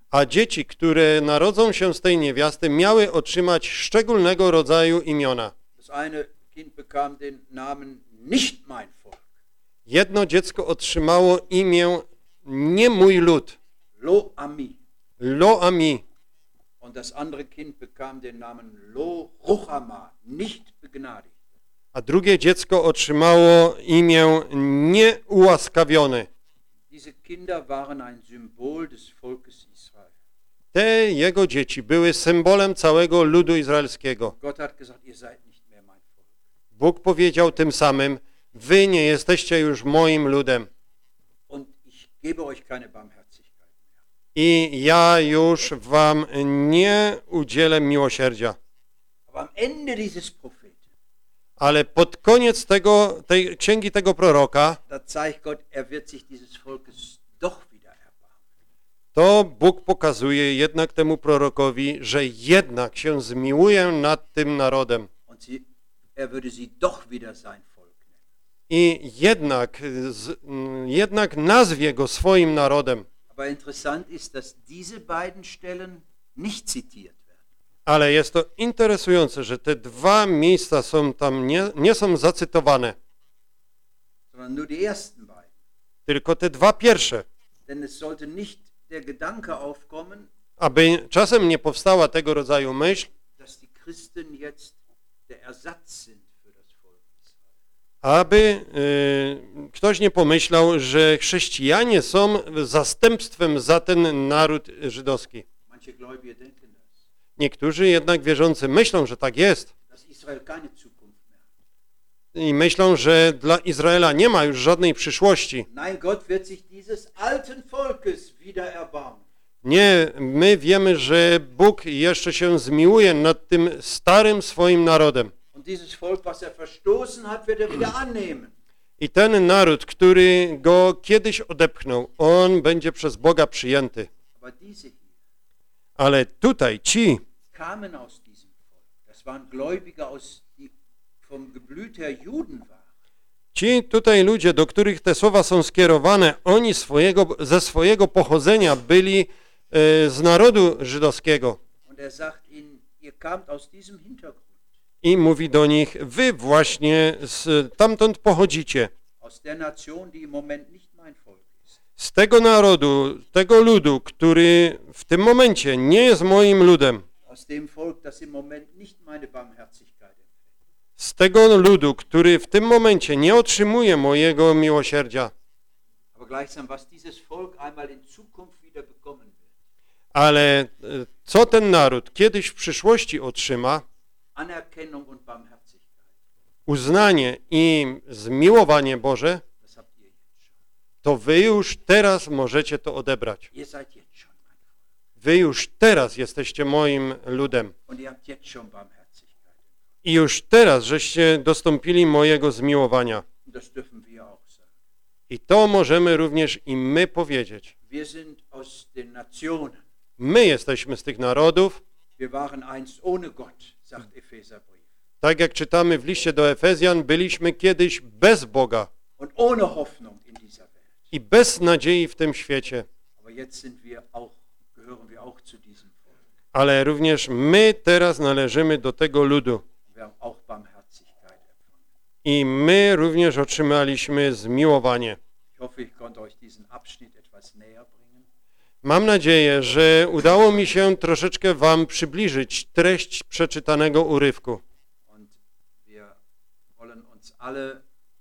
A dzieci, które narodzą się z tej niewiasty, miały otrzymać szczególnego rodzaju imiona. Das eine Kind bekam den Namen nicht mein Volk. Jedno dziecko otrzymało imię nie mój lud, Lo Ami. Lo Ami, Und das andere Kind bekam den Namen Lo Ruchama, nicht begnadigt. a drugie dziecko otrzymało imię nieułaskawiony. Diese Kinder waren ein Symbol des Volkes Israel. Te jego dzieci były symbolem całego ludu izraelskiego. Gott hat gesagt, ihr seid nicht mehr mein Volk. Bóg powiedział tym samym, wy nie jesteście już moim ludem Und ich gebe euch keine Barmherzigkeit mehr. i ja już wam nie udzielę miłosierdzia. Aber am Ende dieses Propheten, Ale pod koniec tej księgi tego proroka, da zeigt Gott, wird sich dieses Volkes doch wieder erbarmen. to Bóg pokazuje jednak temu prorokowi, że jednak się zmiłuje nad tym narodem. Und würde sie doch wieder sein Volk nennen. I jednak nazwie go swoim narodem. Aber interessant ist, dass diese beiden Stellen nicht zitiert werden. Ale jest to interesujące, że te dwa miejsca są tam nie są zacytowane, Sondern nur die ersten beiden. tylko te dwa pierwsze. Denn es sollte nicht der Gedanke aufkommen, Aby czasem nie powstała tego rodzaju myśl, dass die Christen jetzt der Ersatz sind für das Volk Israel. aby ktoś nie pomyślał, że chrześcijanie są zastępstwem za ten naród żydowski. Manche Gläubige denken das, Niektórzy jednak wierzący myślą, że tak jest dass Israel keine Zukunft mehr hat. i myślą, że dla Izraela nie ma już żadnej przyszłości. Nein, Gott wird sich dieses alten Volkes wieder erbarmen. Nie, my wiemy, że Bóg jeszcze się zmiłuje nad tym starym swoim narodem. Und dieses Volk, was verstoßen hat, wird wieder annehmen. I ten naród, który go kiedyś odepchnął, on będzie przez Boga przyjęty. Aber diese hier Ale tutaj ci, kamen aus diesem Volk. Das waren Gläubige, die vom Geblüt her Juden waren. ci tutaj ludzie, do których te słowa są skierowane, oni ze swojego pochodzenia byli z narodu żydowskiego. Und sagt ihnen, ihr kamt aus diesem Hintergrund. I mówi do nich, wy właśnie stamtąd pochodzicie. Aus der Nation, die im Moment nicht mein Volk ist. Z tego narodu, tego ludu, który w tym momencie nie jest moim ludem. Aus dem Volk, das im Moment nicht meine Barmherzigkeit empfängt. Z tego ludu, który w tym momencie nie otrzymuje mojego miłosierdzia. Aber gleichsam, was dieses Volk einmal in Zukunft wieder bekommen wird. Ale co ten naród kiedyś w przyszłości otrzyma? Anerkennung und Barmherzigkeit. Uznanie i zmiłowanie Boże, Das habt ihr jetzt schon. to wy już teraz możecie to odebrać. Ihr seid jetzt schon mein Volk. Wy już teraz jesteście moim ludem. Und ihr habt jetzt schon Barmherzigkeit. I już teraz żeście dostąpili mojego zmiłowania. Und das dürfen wir auch sagen. I to możemy również i my powiedzieć. Wir sind aus den Nationen. My jesteśmy z tych narodów, Wir waren einst ohne Gott, sagt Epheserbrief. tak jak czytamy w liście do Efezjan, byliśmy kiedyś bez Boga Und ohne Hoffnung in dieser Welt. i bez nadziei w tym świecie. Aber jetzt sind wir auch, gehören wir auch zu diesem Volk. Ale również my teraz należymy do tego ludu. Wir haben auch Barmherzigkeit empfangen. I my również otrzymaliśmy zmiłowanie. Ich hoffe, ich konnte euch diesen Abschnitt etwas näher bringen. Mam nadzieję, że udało mi się troszeczkę wam przybliżyć treść przeczytanego urywku. Und wir wollen uns alle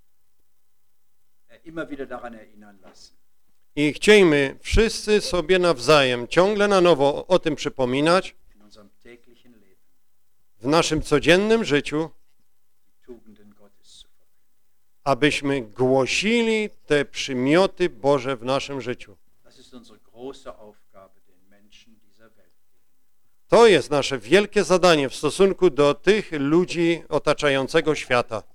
immer wieder daran erinnern lassen. I chciejmy wszyscy sobie nawzajem ciągle na nowo o tym przypominać In unserem täglichen Leben w naszym codziennym życiu, die Tugenden Gottes zu verkünden. abyśmy głosili te przymioty Boże w naszym życiu. Das ist unsere große Aufgabe den Menschen dieser Welt. To jest nasze wielkie zadanie w stosunku do tych ludzi otaczającego świata.